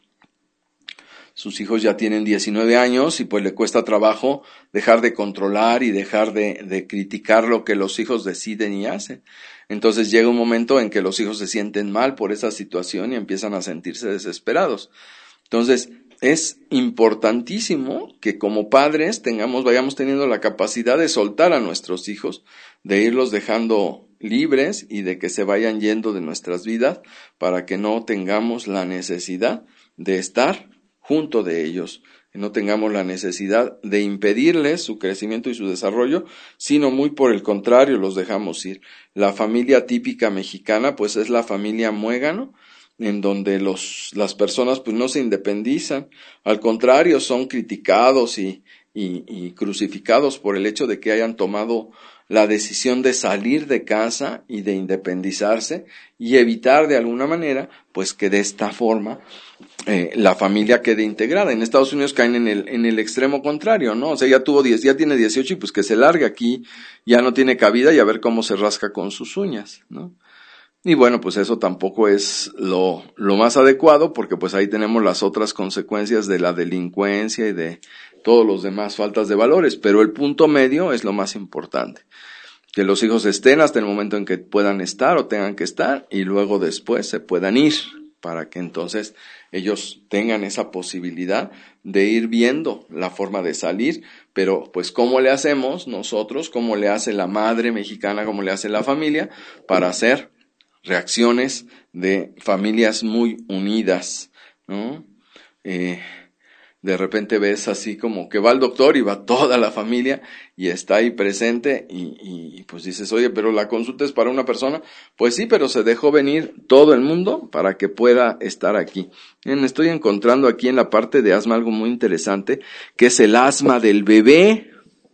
Speaker 3: Sus hijos ya tienen diecinueve años y pues le cuesta trabajo dejar de controlar y dejar de, de criticar lo que los hijos deciden y hacen. Entonces llega un momento en que los hijos se sienten mal por esa situación y empiezan a sentirse desesperados. Entonces es importantísimo que como padres tengamos, vayamos teniendo la capacidad de soltar a nuestros hijos, de irlos dejando libres y de que se vayan yendo de nuestras vidas para que no tengamos la necesidad de estar junto de ellos, que no tengamos la necesidad de impedirles su crecimiento y su desarrollo, sino muy por el contrario, los dejamos ir. La familia típica mexicana pues es la familia muégano, en donde los, las personas pues no se independizan, al contrario son criticados y, y, y crucificados por el hecho de que hayan tomado la decisión de salir de casa y de independizarse y evitar de alguna manera pues que de esta forma eh, la familia quede integrada. En Estados Unidos caen en el, en el extremo contrario, ¿no? O sea, ya tuvo diez, ya tiene dieciocho y pues que se largue aquí, ya no tiene cabida y a ver cómo se rasca con sus uñas, ¿no? Y bueno, pues eso tampoco es lo, lo más adecuado, porque pues ahí tenemos las otras consecuencias de la delincuencia y de todos los demás faltas de valores, pero el punto medio es lo más importante. Que los hijos estén hasta el momento en que puedan estar o tengan que estar y luego después se puedan ir, para que entonces ellos tengan esa posibilidad de ir viendo la forma de salir, pero pues ¿cómo le hacemos nosotros? ¿Cómo le hace la madre mexicana? ¿Cómo le hace la familia para hacer reacciones de familias muy unidas, ¿no? Eh, de repente ves así como que va el doctor y va toda la familia y está ahí presente y, y pues dices, oye, pero la consulta es para una persona. Pues sí, pero se dejó venir todo el mundo para que pueda estar aquí. Bien, estoy encontrando aquí en la parte de asma algo muy interesante, que es el asma del bebé.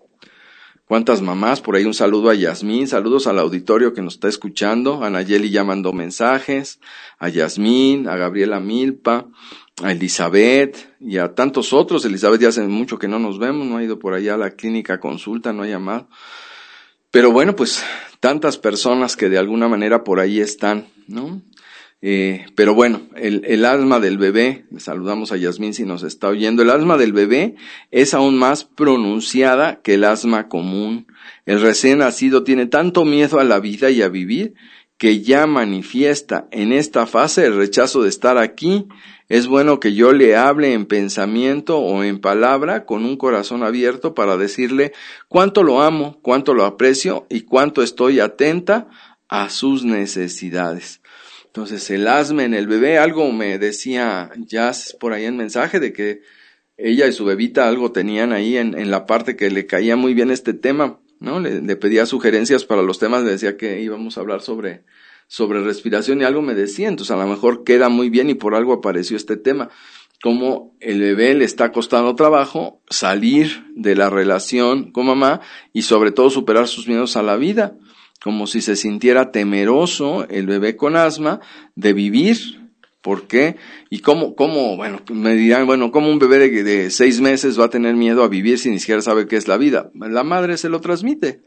Speaker 3: ¿Cuántas mamás? Por ahí un saludo a Yasmín, saludos al auditorio que nos está escuchando. A Nayeli ya mandó mensajes, a Yasmín, a Gabriela Milpa, a Elizabeth y a tantos otros. Elizabeth ya hace mucho que no nos vemos, no ha ido por allá a la clínica a consulta, no ha llamado. Pero bueno, pues tantas personas que de alguna manera por ahí están, ¿no? Eh, pero bueno, el, el asma del bebé, saludamos a Yasmín si nos está oyendo, el asma del bebé es aún más pronunciada que el asma común. El recién nacido tiene tanto miedo a la vida y a vivir que ya manifiesta en esta fase el rechazo de estar aquí. Es bueno que yo le hable en pensamiento o en palabra con un corazón abierto para decirle cuánto lo amo, cuánto lo aprecio y cuánto estoy atenta a sus necesidades. Entonces, el asma en el bebé, algo me decía Jazz por ahí en mensaje de que ella y su bebita algo tenían ahí en, en la parte que le caía muy bien este tema, ¿no? Le, le pedía sugerencias para los temas, le decía que íbamos a hablar sobre, sobre respiración y algo me decía, entonces a lo mejor queda muy bien y por algo apareció este tema. Como el bebé le está costando trabajo salir de la relación con mamá y sobre todo superar sus miedos a la vida. Como si se sintiera temeroso el bebé con asma de vivir. ¿Por qué? Y cómo, cómo, bueno, me dirán, bueno, ¿cómo un bebé de, de seis meses va a tener miedo a vivir si ni siquiera sabe qué es la vida? La madre se lo transmite.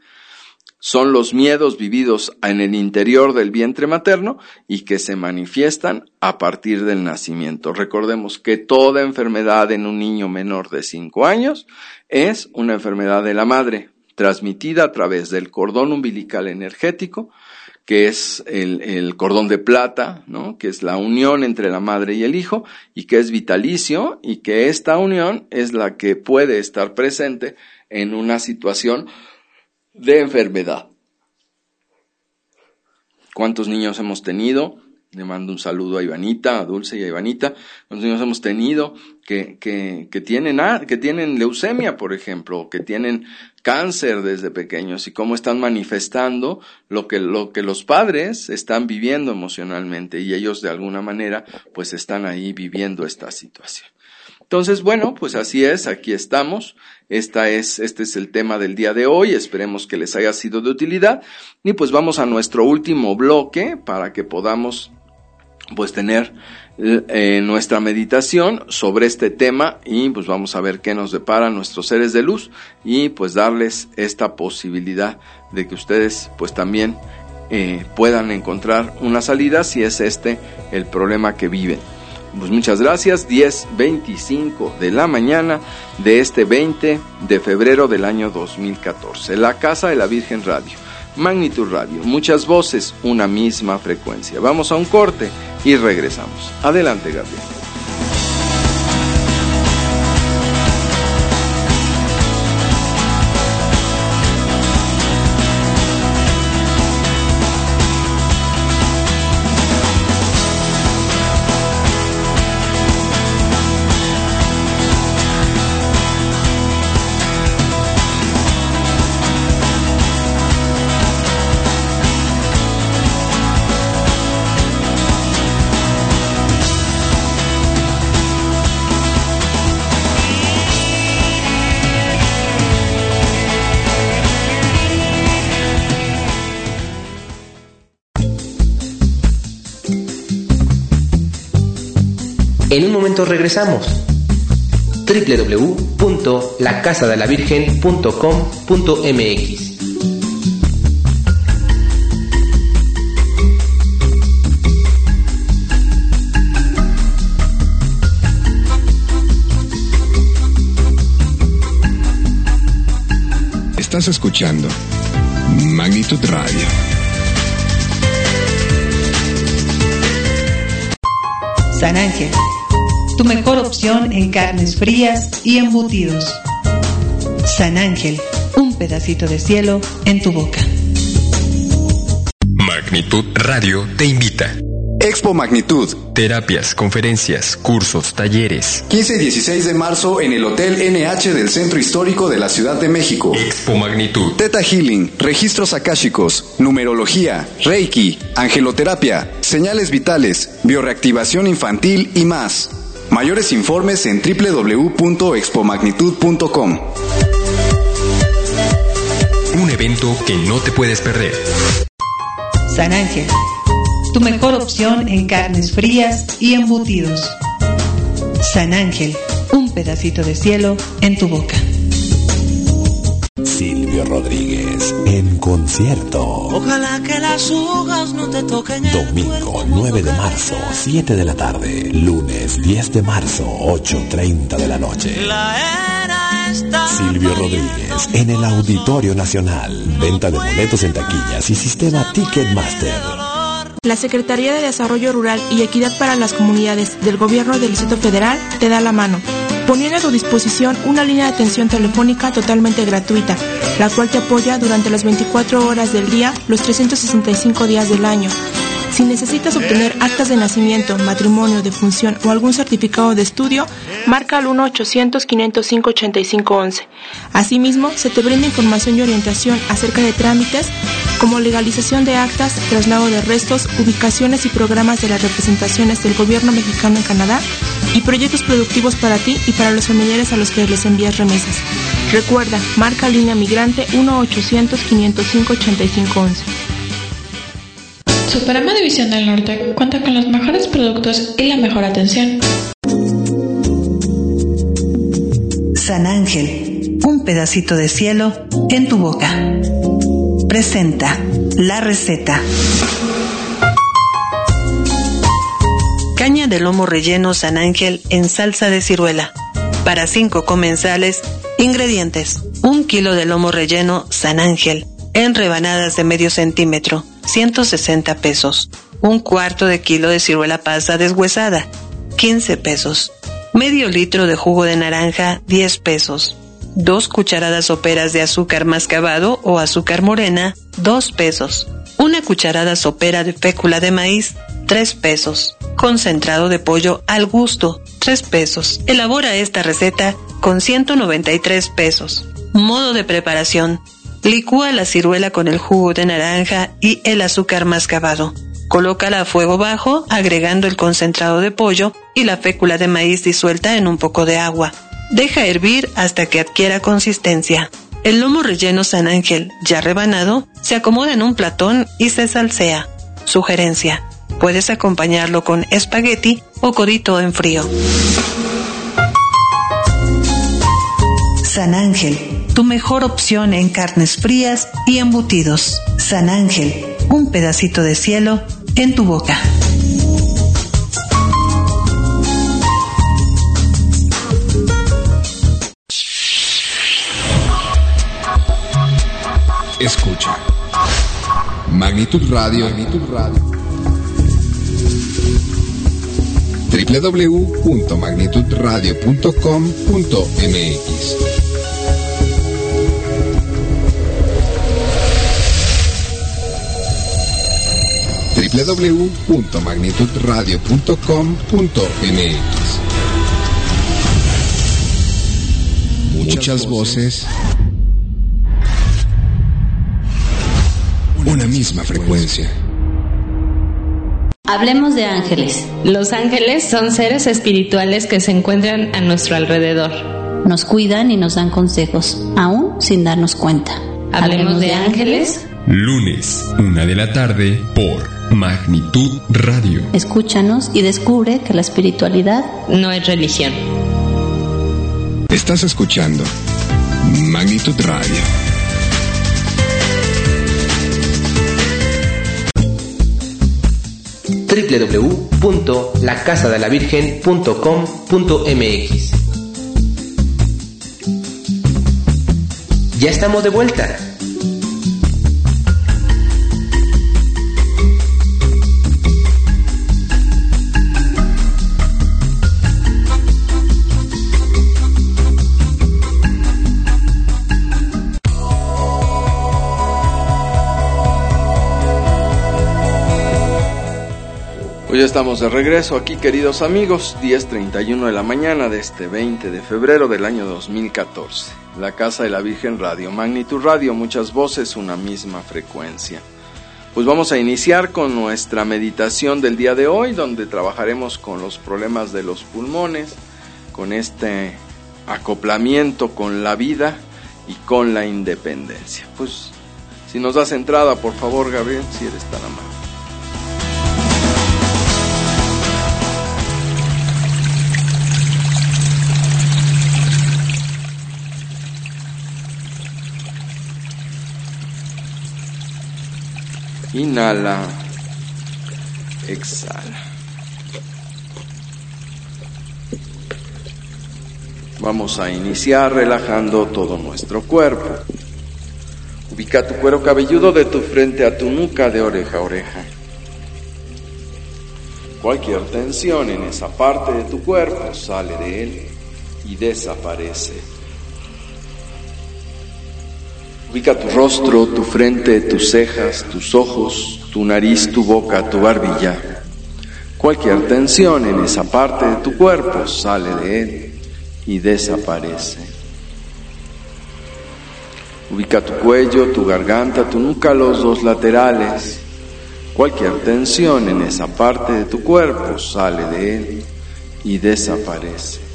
Speaker 3: Son los miedos vividos en el interior del vientre materno y que se manifiestan a partir del nacimiento. Recordemos que toda enfermedad en un niño menor de cinco años es una enfermedad de la madre, transmitida a través del cordón umbilical energético, que es el, el cordón de plata, ¿no? Que es la unión entre la madre y el hijo, y que es vitalicio, y que esta unión es la que puede estar presente en una situación de enfermedad. ¿Cuántos niños hemos tenido? Le mando un saludo a Ivanita, a Dulce y a Ivanita. ¿Cuántos niños hemos tenido que, que, que tienen, ah, que tienen leucemia, por ejemplo, que tienen cáncer desde pequeños y cómo están manifestando lo que, lo que los padres están viviendo emocionalmente y ellos de alguna manera pues están ahí viviendo esta situación? Entonces, bueno, pues así es, aquí estamos. Esta es, este es el tema del día de hoy. Esperemos que les haya sido de utilidad. Y pues vamos a nuestro último bloque para que podamos pues tener eh, nuestra meditación sobre este tema y pues vamos a ver qué nos deparan nuestros seres de luz y pues darles esta posibilidad de que ustedes pues también eh, puedan encontrar una salida si es este el problema que viven. Pues muchas gracias, diez veinticinco de la mañana de este veinte de febrero del año dos mil catorce, la Casa de la Virgen Radio, Magnitud Radio, muchas voces, una misma frecuencia. Vamos a un corte y regresamos. Adelante, Gabriel.
Speaker 4: En un momento regresamos. doble u doble u doble u punto la casa de la virgen punto com punto m x.
Speaker 2: Estás escuchando Magnitud Radio.
Speaker 5: San Ángel, tu mejor opción en carnes frías y embutidos. San Ángel, un pedacito de cielo en tu boca.
Speaker 1: Magnitud Radio te invita.
Speaker 6: Expo Magnitud.
Speaker 1: Terapias, conferencias, cursos, talleres.
Speaker 6: quince y dieciséis de marzo en el Hotel N H del Centro Histórico de la Ciudad de México.
Speaker 1: Expo Magnitud.
Speaker 6: Theta Healing, registros akáshicos, numerología, Reiki, angeloterapia, señales vitales, bioreactivación infantil y más. Mayores informes en doble u doble u doble u punto expo magnitud punto com.
Speaker 1: Un evento que no te puedes perder.
Speaker 5: San Ángel, tu mejor opción en carnes frías y embutidos. San Ángel, un pedacito de cielo en tu boca.
Speaker 7: Silvio Rodríguez en concierto.
Speaker 8: Ojalá que las hojas no te toquen el
Speaker 7: Domingo
Speaker 8: cuerpo,
Speaker 7: nueve de marzo, siete de la tarde. Lunes diez de marzo, ocho treinta de la noche.
Speaker 8: La era está
Speaker 7: Silvio Rodríguez en el Auditorio Nacional. Venta de boletos en taquillas y sistema Ticketmaster.
Speaker 9: La Secretaría de Desarrollo Rural y Equidad para las Comunidades del Gobierno del Distrito Federal te da la mano, poniendo a tu disposición una línea de atención telefónica totalmente gratuita, la cual te apoya durante las veinticuatro horas del día, los trescientos sesenta y cinco días del año. Si necesitas obtener actas de nacimiento, matrimonio, defunción o algún certificado de estudio, marca al uno ochocientos, quinientos cinco, ochenta y cinco once. Asimismo, se te brinda información y orientación acerca de trámites como legalización de actas, traslado de restos, ubicaciones y programas de las representaciones del gobierno mexicano en Canadá y proyectos productivos para ti y para los familiares a los que les envías remesas. Recuerda, marca línea migrante uno ochocientos, quinientos cinco, ochenta y cinco once.
Speaker 14: Superama División del Norte cuenta con los mejores productos y la mejor atención.
Speaker 5: San Ángel, un pedacito de cielo en tu boca. Presenta la receta. Caña de lomo relleno San Ángel en salsa de ciruela. Para cinco comensales, ingredientes: un kilo de lomo relleno San Ángel en rebanadas de medio centímetro, ciento sesenta pesos. Un cuarto de kilo de ciruela pasa deshuesada, quince pesos. Medio litro de jugo de naranja, diez pesos. Dos cucharadas soperas de azúcar mascabado o azúcar morena, dos pesos. Una cucharada sopera de fécula de maíz, tres pesos. Concentrado de pollo al gusto, tres pesos. Elabora esta receta con ciento noventa y tres pesos. Modo de preparación: licúa la ciruela con el jugo de naranja y el azúcar mascabado. Colócala a fuego bajo, agregando el concentrado de pollo y la fécula de maíz disuelta en un poco de agua. Deja hervir hasta que adquiera consistencia. El lomo relleno San Ángel, ya rebanado, se acomoda en un platón y se salsea. Sugerencia: puedes acompañarlo con espagueti o codito en frío. San Ángel, tu mejor opción en carnes frías y embutidos. San Ángel, un pedacito de cielo en tu boca.
Speaker 2: Escucha. Magnitud Radio. Magnitud Radio. doble u doble u doble u punto magnitud radio punto com punto m x. doble u doble u doble u punto magnitud radio punto com punto m x. Muchas voces, una misma frecuencia.
Speaker 15: Hablemos de ángeles.
Speaker 16: Los ángeles son seres espirituales que se encuentran a nuestro alrededor.
Speaker 15: Nos cuidan y nos dan consejos, aún sin darnos cuenta.
Speaker 16: Hablemos de ángeles.
Speaker 1: Lunes, una de la tarde, por Magnitud Radio.
Speaker 15: Escúchanos y descubre que la espiritualidad
Speaker 16: no es religión.
Speaker 2: Estás escuchando Magnitud Radio.
Speaker 4: doble u doble u doble u punto la casa de la virgen punto com punto m x. Ya estamos de vuelta.
Speaker 3: Hoy ya estamos de regreso aquí, queridos amigos, diez treinta y uno de la mañana de este veinte de febrero del año dos mil catorce. La Casa de la Virgen Radio, Magnitud Radio, muchas voces, una misma frecuencia. Pues vamos a iniciar con nuestra meditación del día de hoy, donde trabajaremos con los problemas de los pulmones, con este acoplamiento con la vida y con la independencia. Pues si nos das entrada, por favor, Gabriel, si eres tan amable. Inhala, exhala. Vamos a iniciar relajando todo nuestro cuerpo. Ubica tu cuero cabelludo de tu frente a tu nuca, de oreja a oreja. Cualquier tensión en esa parte de tu cuerpo sale de él y desaparece. Ubica tu rostro, tu frente, tus cejas, tus ojos, tu nariz, tu boca, tu barbilla. Cualquier tensión en esa parte de tu cuerpo sale de él y desaparece. Ubica tu cuello, tu garganta, tu nuca, los dos laterales. Cualquier tensión en esa parte de tu cuerpo sale de él y desaparece.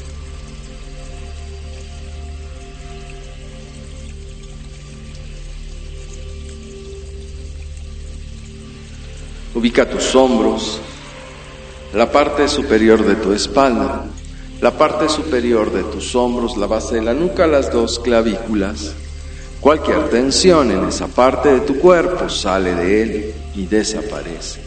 Speaker 3: Ubica tus hombros, la parte superior de tu espalda, la parte superior de tus hombros, la base de la nuca, las dos clavículas. Cualquier tensión en esa parte de tu cuerpo sale de él y desaparece.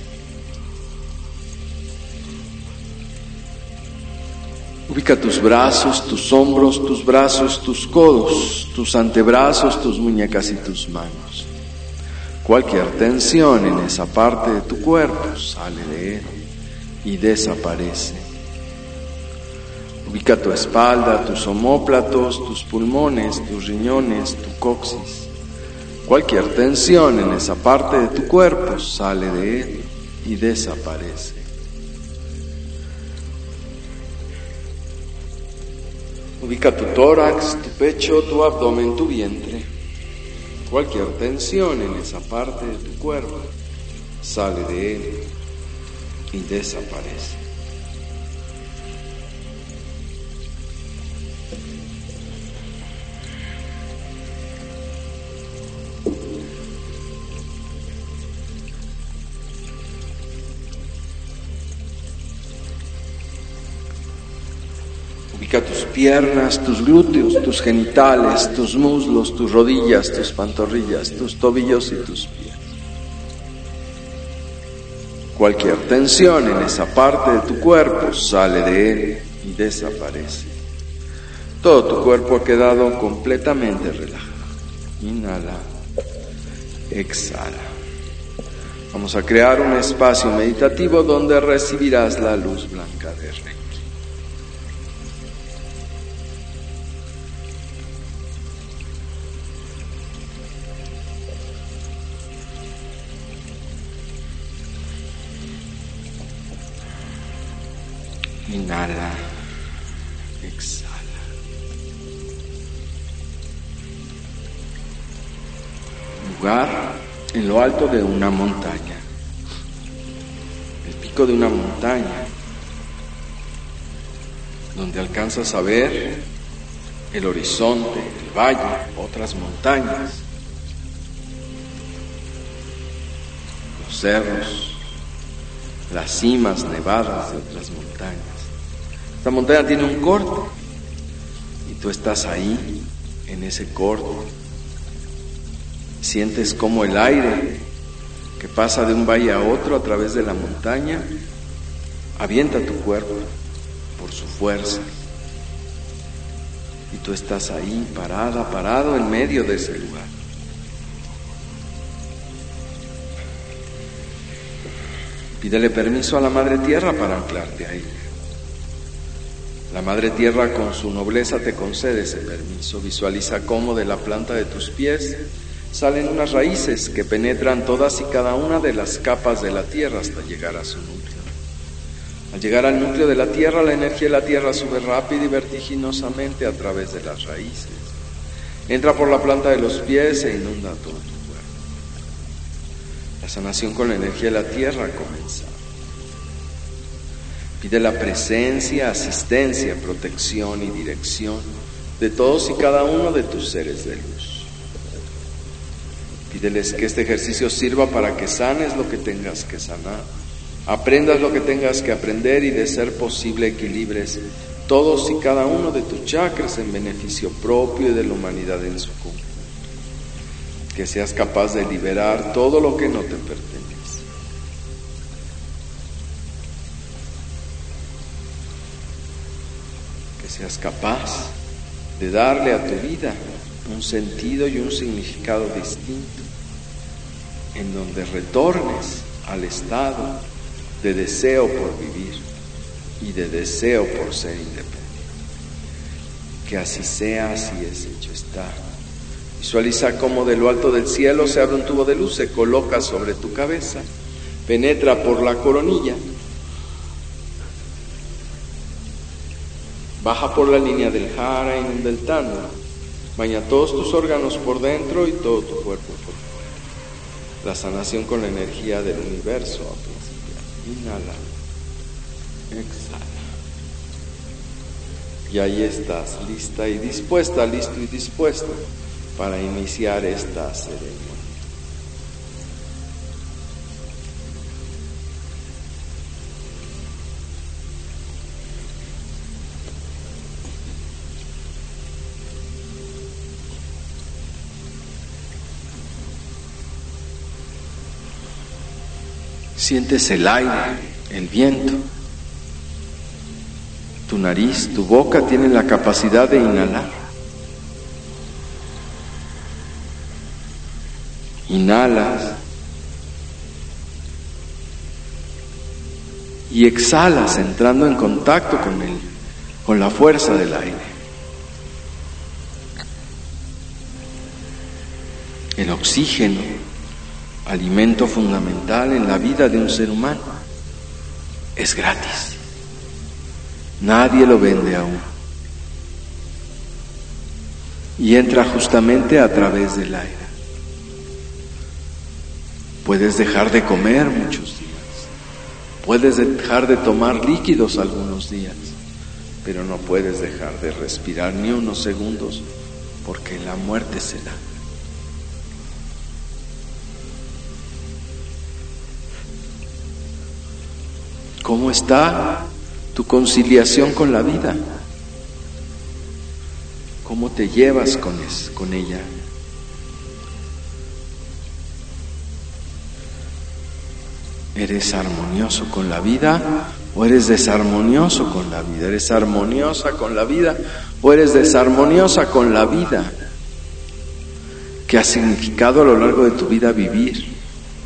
Speaker 3: Ubica tus brazos, tus hombros, tus brazos, tus codos, tus antebrazos, tus muñecas y tus manos. Cualquier tensión en esa parte de tu cuerpo sale de él y desaparece. Ubica tu espalda, tus omóplatos, tus pulmones, tus riñones, tu coxis. Cualquier tensión en esa parte de tu cuerpo sale de él y desaparece. Ubica tu tórax, tu pecho, tu abdomen, tu vientre. Cualquier tensión en esa parte de tu cuerpo sale de él y desaparece. Ubica tus piernas, tus glúteos, tus genitales, tus muslos, tus rodillas, tus pantorrillas, tus tobillos y tus pies. Cualquier tensión en esa parte de tu cuerpo sale de él y desaparece. Todo tu cuerpo ha quedado completamente relajado. Inhala, exhala. Vamos a crear un espacio meditativo donde recibirás la luz blanca de Reiki. Inhala, exhala. Lugar en lo alto de una montaña. El pico de una montaña, donde alcanzas a ver el horizonte, el valle, otras montañas, los cerros, las cimas nevadas de otras montañas. Esta montaña tiene un corte y tú estás ahí, en ese corte. Sientes como el aire que pasa de un valle a otro a través de la montaña avienta tu cuerpo por su fuerza. Y tú estás ahí, parada, parado en medio de ese lugar. Pídele permiso a la Madre Tierra para anclarte ahí. La Madre Tierra con su nobleza te concede ese permiso. Visualiza cómo de la planta de tus pies salen unas raíces que penetran todas y cada una de las capas de la Tierra hasta llegar a su núcleo. Al llegar al núcleo de la Tierra, la energía de la Tierra sube rápido y vertiginosamente a través de las raíces. Entra por la planta de los pies e inunda todo tu cuerpo. La sanación con la energía de la Tierra ha comenzado. Pide la presencia, asistencia, protección y dirección de todos y cada uno de tus seres de luz. Pídeles que este ejercicio sirva para que sanes lo que tengas que sanar, aprendas lo que tengas que aprender y, de ser posible, equilibres todos y cada uno de tus chakras en beneficio propio y de la humanidad en su conjunto. Que seas capaz de liberar todo lo que no te pertenece. Que seas capaz de darle a tu vida un sentido y un significado distinto, en donde retornes al estado de deseo por vivir y de deseo por ser independiente. Que así sea, así es, hecho está. Visualiza cómo de lo alto del cielo se abre un tubo de luz, se coloca sobre tu cabeza, penetra por la coronilla, baja por la línea del jara, inunda el tana, baña todos tus órganos por dentro y todo tu cuerpo por fuera. La sanación con la energía del universo a principiar. Inhala, exhala. Y ahí estás, lista y dispuesta, listo y dispuesta para iniciar esta ceremonia. Sientes el aire, el viento. Tu nariz, tu boca tienen la capacidad de inhalar. Inhalas y exhalas entrando en contacto con el, con la fuerza del aire. El oxígeno, alimento fundamental en la vida de un ser humano, es gratis. Nadie lo vende aún. Y entra justamente a través del aire. Puedes dejar de comer muchos días. Puedes dejar de tomar líquidos algunos días, pero no puedes dejar de respirar ni unos segundos, porque la muerte será. ¿Cómo está tu conciliación con la vida? ¿Cómo te llevas con, es, con ella? ¿Eres armonioso con la vida o eres desarmonioso con la vida? ¿Eres armoniosa con la vida o eres desarmoniosa con la vida? ¿Qué ha significado a lo largo de tu vida vivir?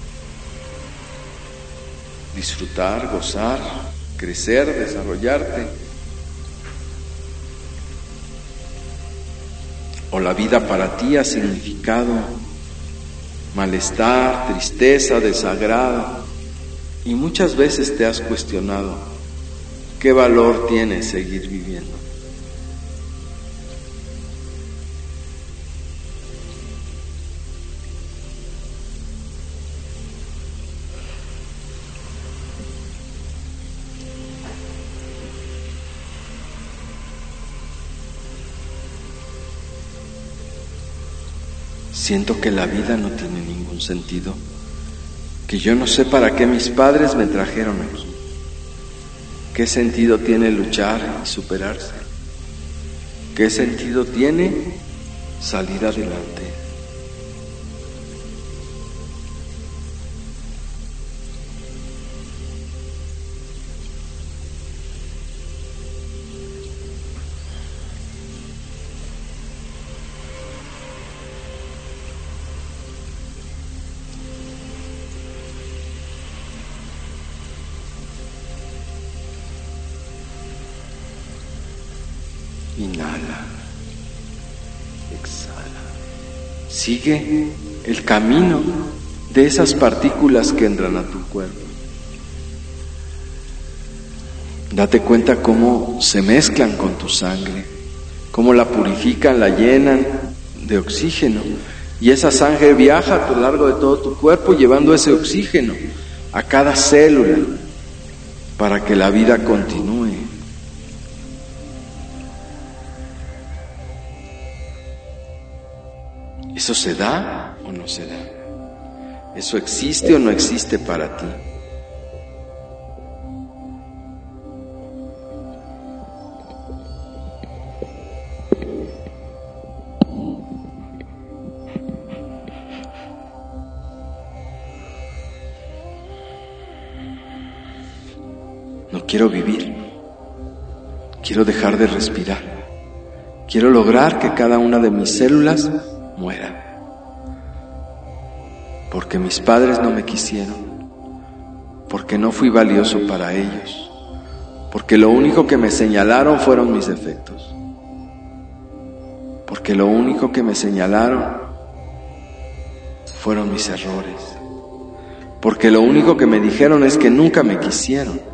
Speaker 3: Disfrutar, gozar, crecer, desarrollarte. ¿O la vida para ti ha significado malestar, tristeza, desagrado? Y muchas veces te has cuestionado, ¿qué valor tiene seguir viviendo? Siento que la vida no tiene ningún sentido, que yo no sé para qué mis padres me trajeron aquí. ¿Qué sentido tiene luchar y superarse? ¿Qué sentido tiene salir adelante? Inhala, exhala. Sigue el camino de esas partículas que entran a tu cuerpo. Date cuenta cómo se mezclan con tu sangre, cómo la purifican, la llenan de oxígeno, y esa sangre viaja a lo largo de todo tu cuerpo llevando ese oxígeno a cada célula para que la vida continúe. ¿Eso se da o no se da? ¿Eso existe o no existe para ti? No quiero vivir, quiero dejar de respirar, quiero lograr que cada una de mis células muera, porque mis padres no me quisieron, porque no fui valioso para ellos, porque lo único que me señalaron fueron mis defectos, porque lo único que me señalaron fueron mis errores, porque lo único que me dijeron es que nunca me quisieron.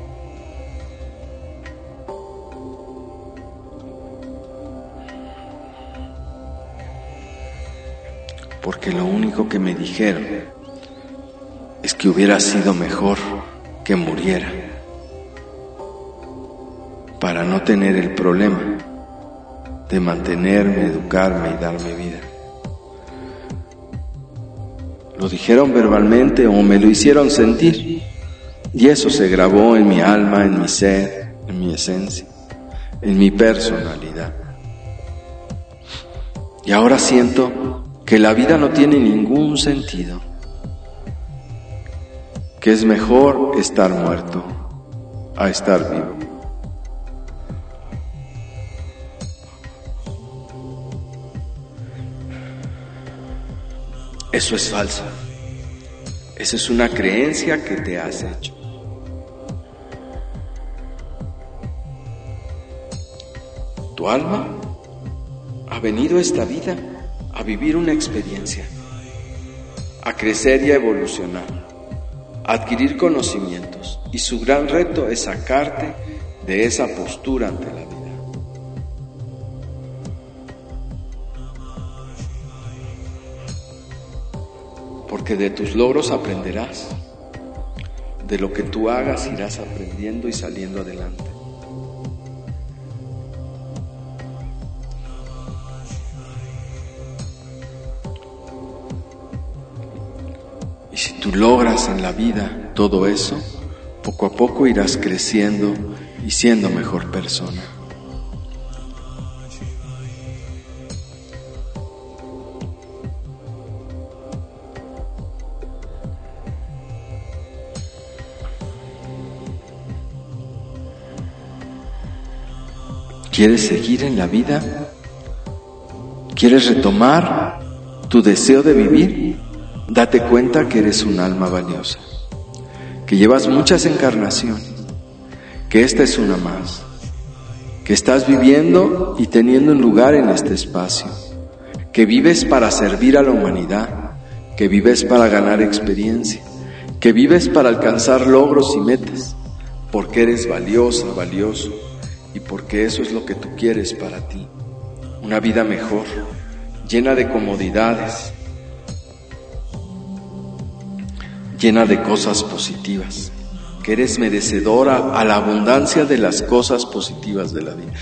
Speaker 3: Porque lo único que me dijeron es que hubiera sido mejor que muriera para no tener el problema de mantenerme, educarme y darme vida. Lo dijeron verbalmente o me lo hicieron sentir, y eso se grabó en mi alma, en mi ser, en mi esencia, en mi personalidad. Y ahora siento que la vida no tiene ningún sentido, que es mejor estar muerto a estar vivo. Eso es falso. Esa es una creencia que te has hecho. Tu alma ha venido a esta vida a vivir una experiencia, a crecer y a evolucionar, a adquirir conocimientos, y su gran reto es sacarte de esa postura ante la vida. porque de tus logros aprenderás. De lo que tú hagas irás aprendiendo y saliendo adelante. Y si tú logras en la vida todo eso, poco a poco irás creciendo y siendo mejor persona. ¿Quieres seguir en la vida? ¿Quieres retomar tu deseo de vivir? Date cuenta que eres un alma valiosa, que llevas muchas encarnaciones, que esta es una más, que estás viviendo y teniendo un lugar en este espacio, que vives para servir a la humanidad, que vives para ganar experiencia, que vives para alcanzar logros y metas, porque eres valiosa, valioso, y porque eso es lo que tú quieres para ti, una vida mejor, llena de comodidades, llena de cosas positivas, que eres merecedora a la abundancia de las cosas positivas de la vida.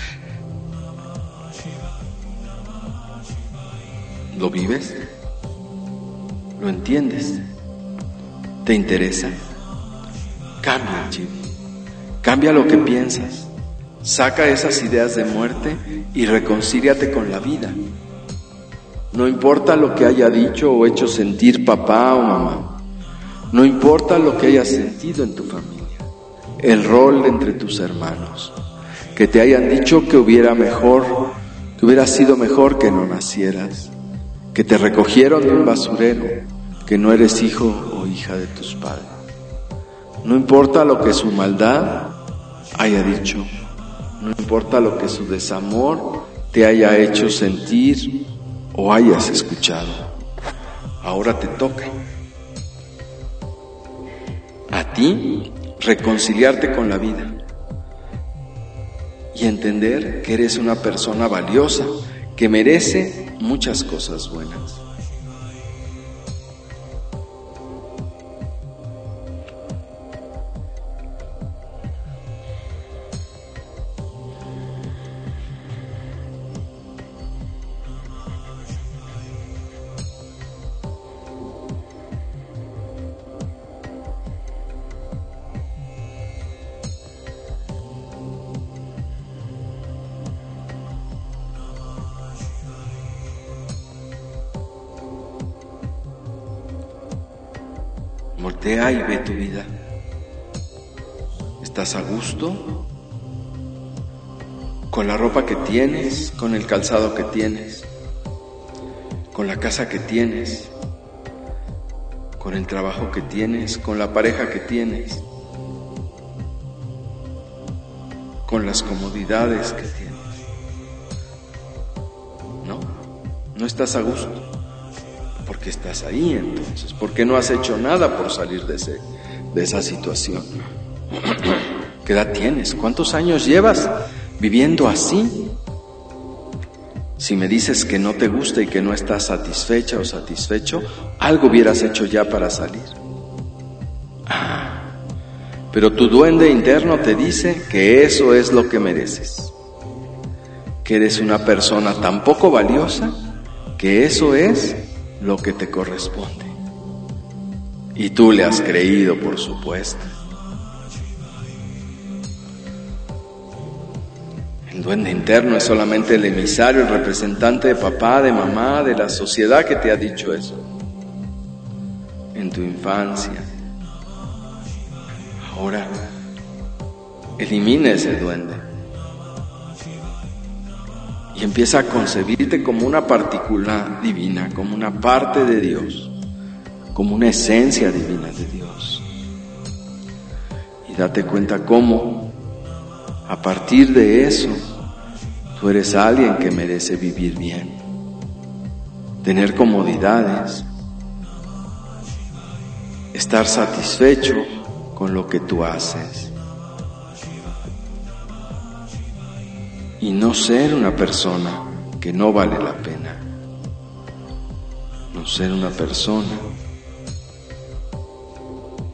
Speaker 3: ¿Lo vives? ¿Lo entiendes? ¿Te interesa? Cambia el chip, cambia lo que piensas, saca esas ideas de muerte y reconcíliate con la vida. No importa lo que haya dicho o hecho sentir papá o mamá, no importa lo que hayas sentido en tu familia, el rol entre tus hermanos, que te hayan dicho que hubiera mejor, que hubiera sido mejor que no nacieras, que te recogieron de un basurero, que no eres hijo o hija de tus padres. No importa lo que su maldad haya dicho, no importa lo que su desamor te haya hecho sentir o hayas escuchado. Ahora te toca a ti reconciliarte con la vida y entender que eres una persona valiosa que merece muchas cosas buenas. Voltea y ve tu vida. ¿Estás a gusto? Con la ropa que tienes, con el calzado que tienes, con la casa que tienes, con el trabajo que tienes, con la pareja que tienes, con las comodidades que tienes. No, no estás a gusto. ¿Por qué estás ahí entonces? ¿Por qué no has hecho nada por salir de, ese, de esa situación? ¿Qué edad tienes? ¿Cuántos años llevas viviendo así? Si me dices que no te gusta y que no estás satisfecha o satisfecho, algo hubieras hecho ya para salir. Ah, pero tu duende interno te dice que eso es lo que mereces, que eres una persona tan poco valiosa que eso es lo que te corresponde. Y tú le has creído, por supuesto. El duende interno es solamente el emisario, el representante de papá, de mamá, de la sociedad que te ha dicho eso en tu infancia. Ahora, elimina ese duende y empieza a concebirte como una partícula divina, como una parte de Dios, como una esencia divina de Dios. Y date cuenta cómo, a partir de eso, tú eres alguien que merece vivir bien, tener comodidades, estar satisfecho con lo que tú haces. Y no ser una persona que no vale la pena. No ser una persona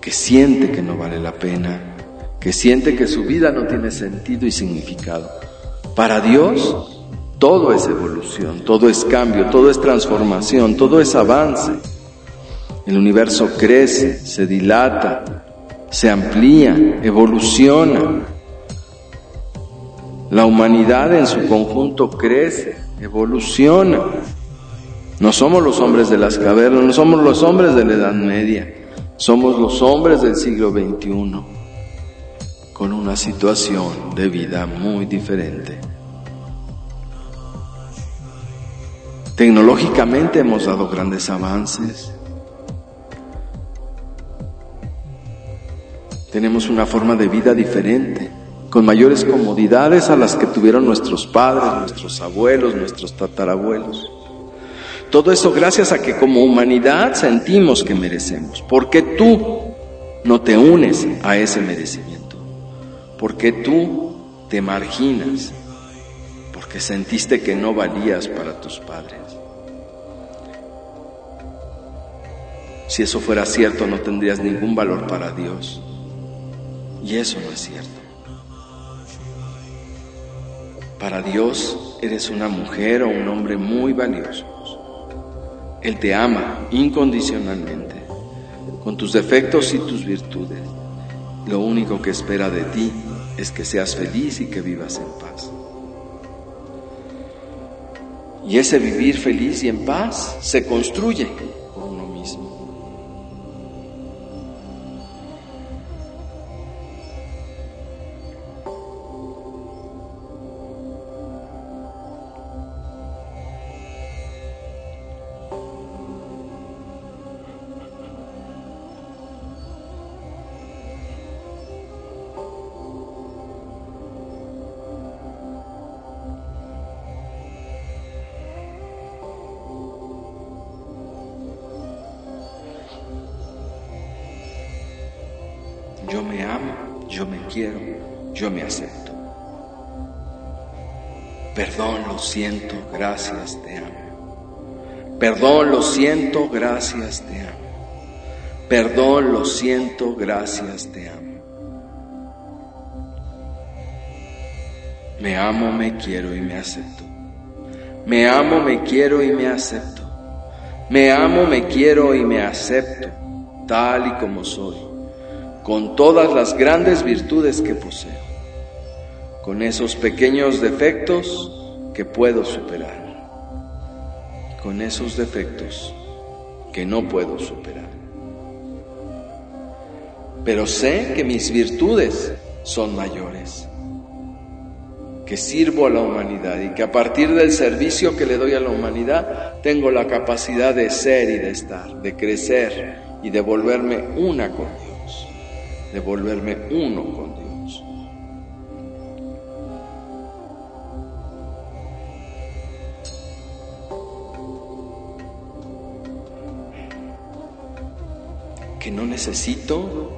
Speaker 3: que siente que no vale la pena, que siente que su vida no tiene sentido y significado. Para Dios, todo es evolución, todo es cambio, todo es transformación, todo es avance. El universo crece, se dilata, se amplía, evoluciona. La humanidad en su conjunto crece, evoluciona. No somos los hombres de las cavernas, no somos los hombres de la Edad Media, somos los hombres del siglo veintiuno, con una situación de vida muy diferente. Tecnológicamente hemos dado grandes avances. Tenemos una forma de vida diferente, con mayores comodidades a las que tuvieron nuestros padres, nuestros abuelos, nuestros tatarabuelos. Todo eso gracias a que como humanidad sentimos que merecemos. ¿Por qué tú no te unes a ese merecimiento? ¿Por qué tú te marginas? Porque sentiste que no valías para tus padres. Si eso fuera cierto, no tendrías ningún valor para Dios. Y eso no es cierto. Para Dios eres una mujer o un hombre muy valioso. Él te ama incondicionalmente, con tus defectos y tus virtudes. Lo único que espera de ti es que seas feliz y que vivas en paz. Y ese vivir feliz y en paz se construye por uno mismo. Yo me amo, yo me quiero, yo me acepto. Perdón, lo siento, gracias, te amo. Perdón, lo siento, gracias, te amo. Perdón, lo siento, gracias, te amo. Me amo, me quiero y me acepto. Me amo, me quiero y me acepto. Me amo, me quiero y me acepto, tal y como soy, con todas las grandes virtudes que poseo, con esos pequeños defectos que puedo superar, con esos defectos que no puedo superar. Pero sé que mis virtudes son mayores, que sirvo a la humanidad y que a partir del servicio que le doy a la humanidad tengo la capacidad de ser y de estar, de crecer y de volverme una con Dios, de volverme uno con Dios. Que no necesito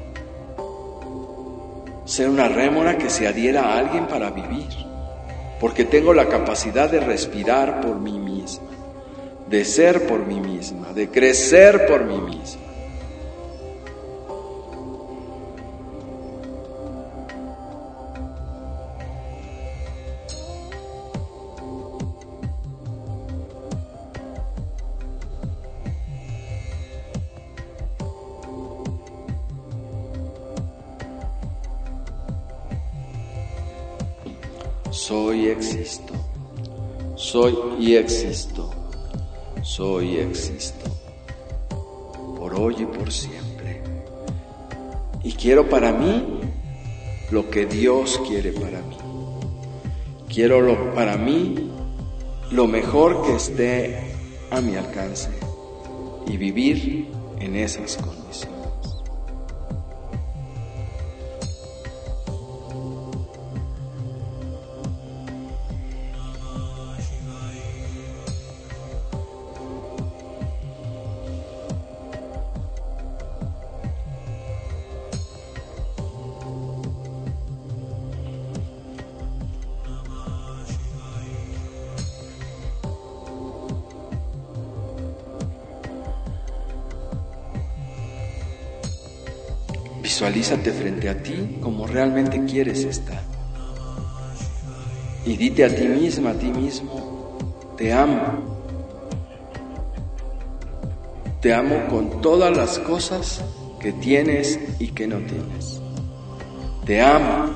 Speaker 3: ser una rémora que se adhiera a alguien para vivir, porque tengo la capacidad de respirar por mí misma, de ser por mí misma, de crecer por mí misma. Soy y existo, soy y existo, soy y existo, por hoy y por siempre. Y quiero para mí lo que Dios quiere para mí. Quiero lo, para mí lo mejor que esté a mi alcance y vivir en esas condiciones. Visualízate frente a ti como realmente quieres estar. Y dite a ti misma, a ti mismo, te amo. Te amo con todas las cosas que tienes y que no tienes. Te amo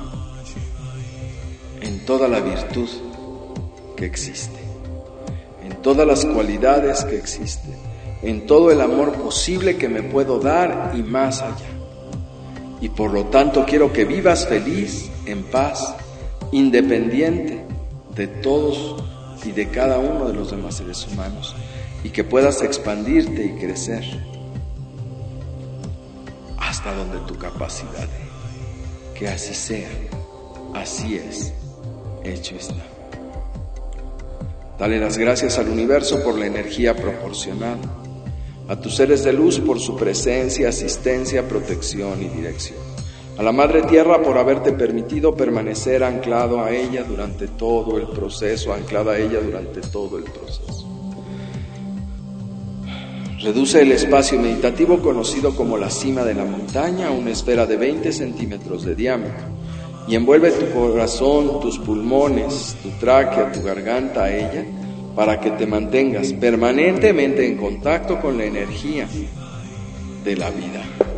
Speaker 3: en toda la virtud que existe, en todas las cualidades que existen, en todo el amor posible que me puedo dar y más allá. Y por lo tanto quiero que vivas feliz, en paz, independiente de todos y de cada uno de los demás seres humanos, y que puedas expandirte y crecer hasta donde tu capacidad dé. Que así sea, así es, hecho está. Dale las gracias al universo por la energía proporcionada, a tus seres de luz por su presencia, asistencia, protección y dirección, a la Madre Tierra por haberte permitido permanecer anclado a ella durante todo el proceso, anclada a ella durante todo el proceso. Reduce el espacio meditativo conocido como la cima de la montaña a una esfera de veinte centímetros de diámetro y envuelve tu corazón, tus pulmones, tu tráquea, tu garganta a ella para que te mantengas permanentemente en contacto con la energía de la vida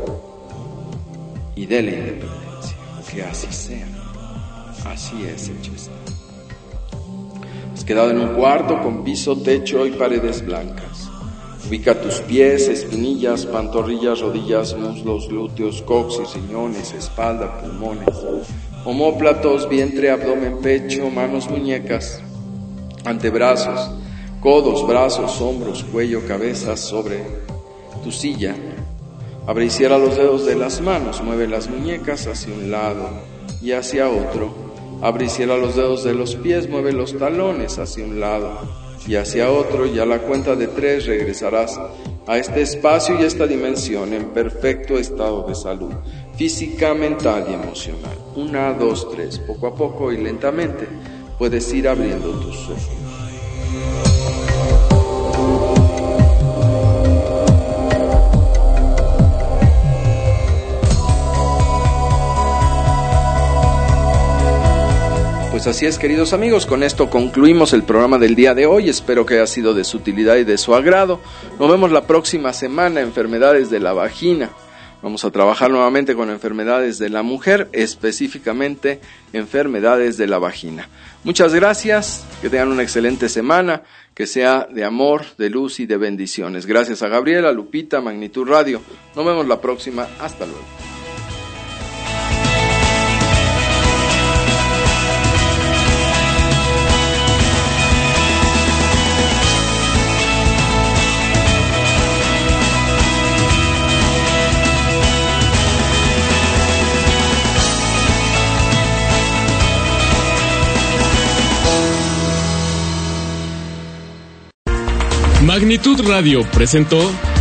Speaker 3: y de la independencia. Que así sea, así es, hecho está. Has quedado en un cuarto con piso, techo y paredes blancas. Ubica tus pies, espinillas, pantorrillas, rodillas, muslos, glúteos, coxis, riñones, espalda, pulmones, omóplatos, vientre, abdomen, pecho, manos, muñecas, antebrazos, codos, brazos, hombros, cuello, cabeza sobre tu silla. Abre y cierra los dedos de las manos, mueve las muñecas hacia un lado y hacia otro. Abre y cierra los dedos de los pies, mueve los talones hacia un lado y hacia otro, y a la cuenta de tres regresarás a este espacio y a esta dimensión en perfecto estado de salud, física, mental y emocional. Una, dos, tres. Poco a poco y lentamente puedes ir abriendo tus ojos. Pues así es, queridos amigos, con esto concluimos el programa del día de hoy. Espero que haya sido de su utilidad y de su agrado. Nos vemos la próxima semana, enfermedades de la vagina. Vamos a trabajar nuevamente con enfermedades de la mujer, específicamente enfermedades de la vagina. Muchas gracias, que tengan una excelente semana, que sea de amor, de luz y de bendiciones. Gracias a Gabriela, Lupita, Magnitud Radio. Nos vemos la próxima. Hasta luego.
Speaker 1: Magnitud Radio presentó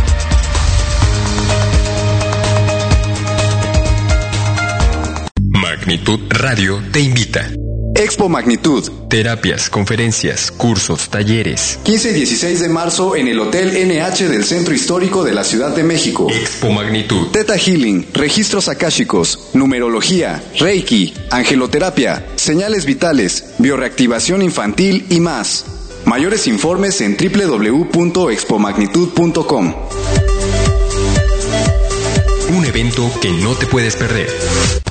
Speaker 10: Magnitud Radio te invita.
Speaker 6: Expo Magnitud.
Speaker 10: Terapias, conferencias, cursos, talleres.
Speaker 6: quince y dieciséis de marzo en el Hotel N H del Centro Histórico de la Ciudad de México.
Speaker 10: Expo Magnitud.
Speaker 6: Theta Healing, registros akáshicos, numerología, Reiki, angeloterapia, señales vitales, bioreactivación infantil y más. Mayores informes en doble u doble u doble u punto expo magnitud punto com.
Speaker 10: Un evento que no te puedes perder.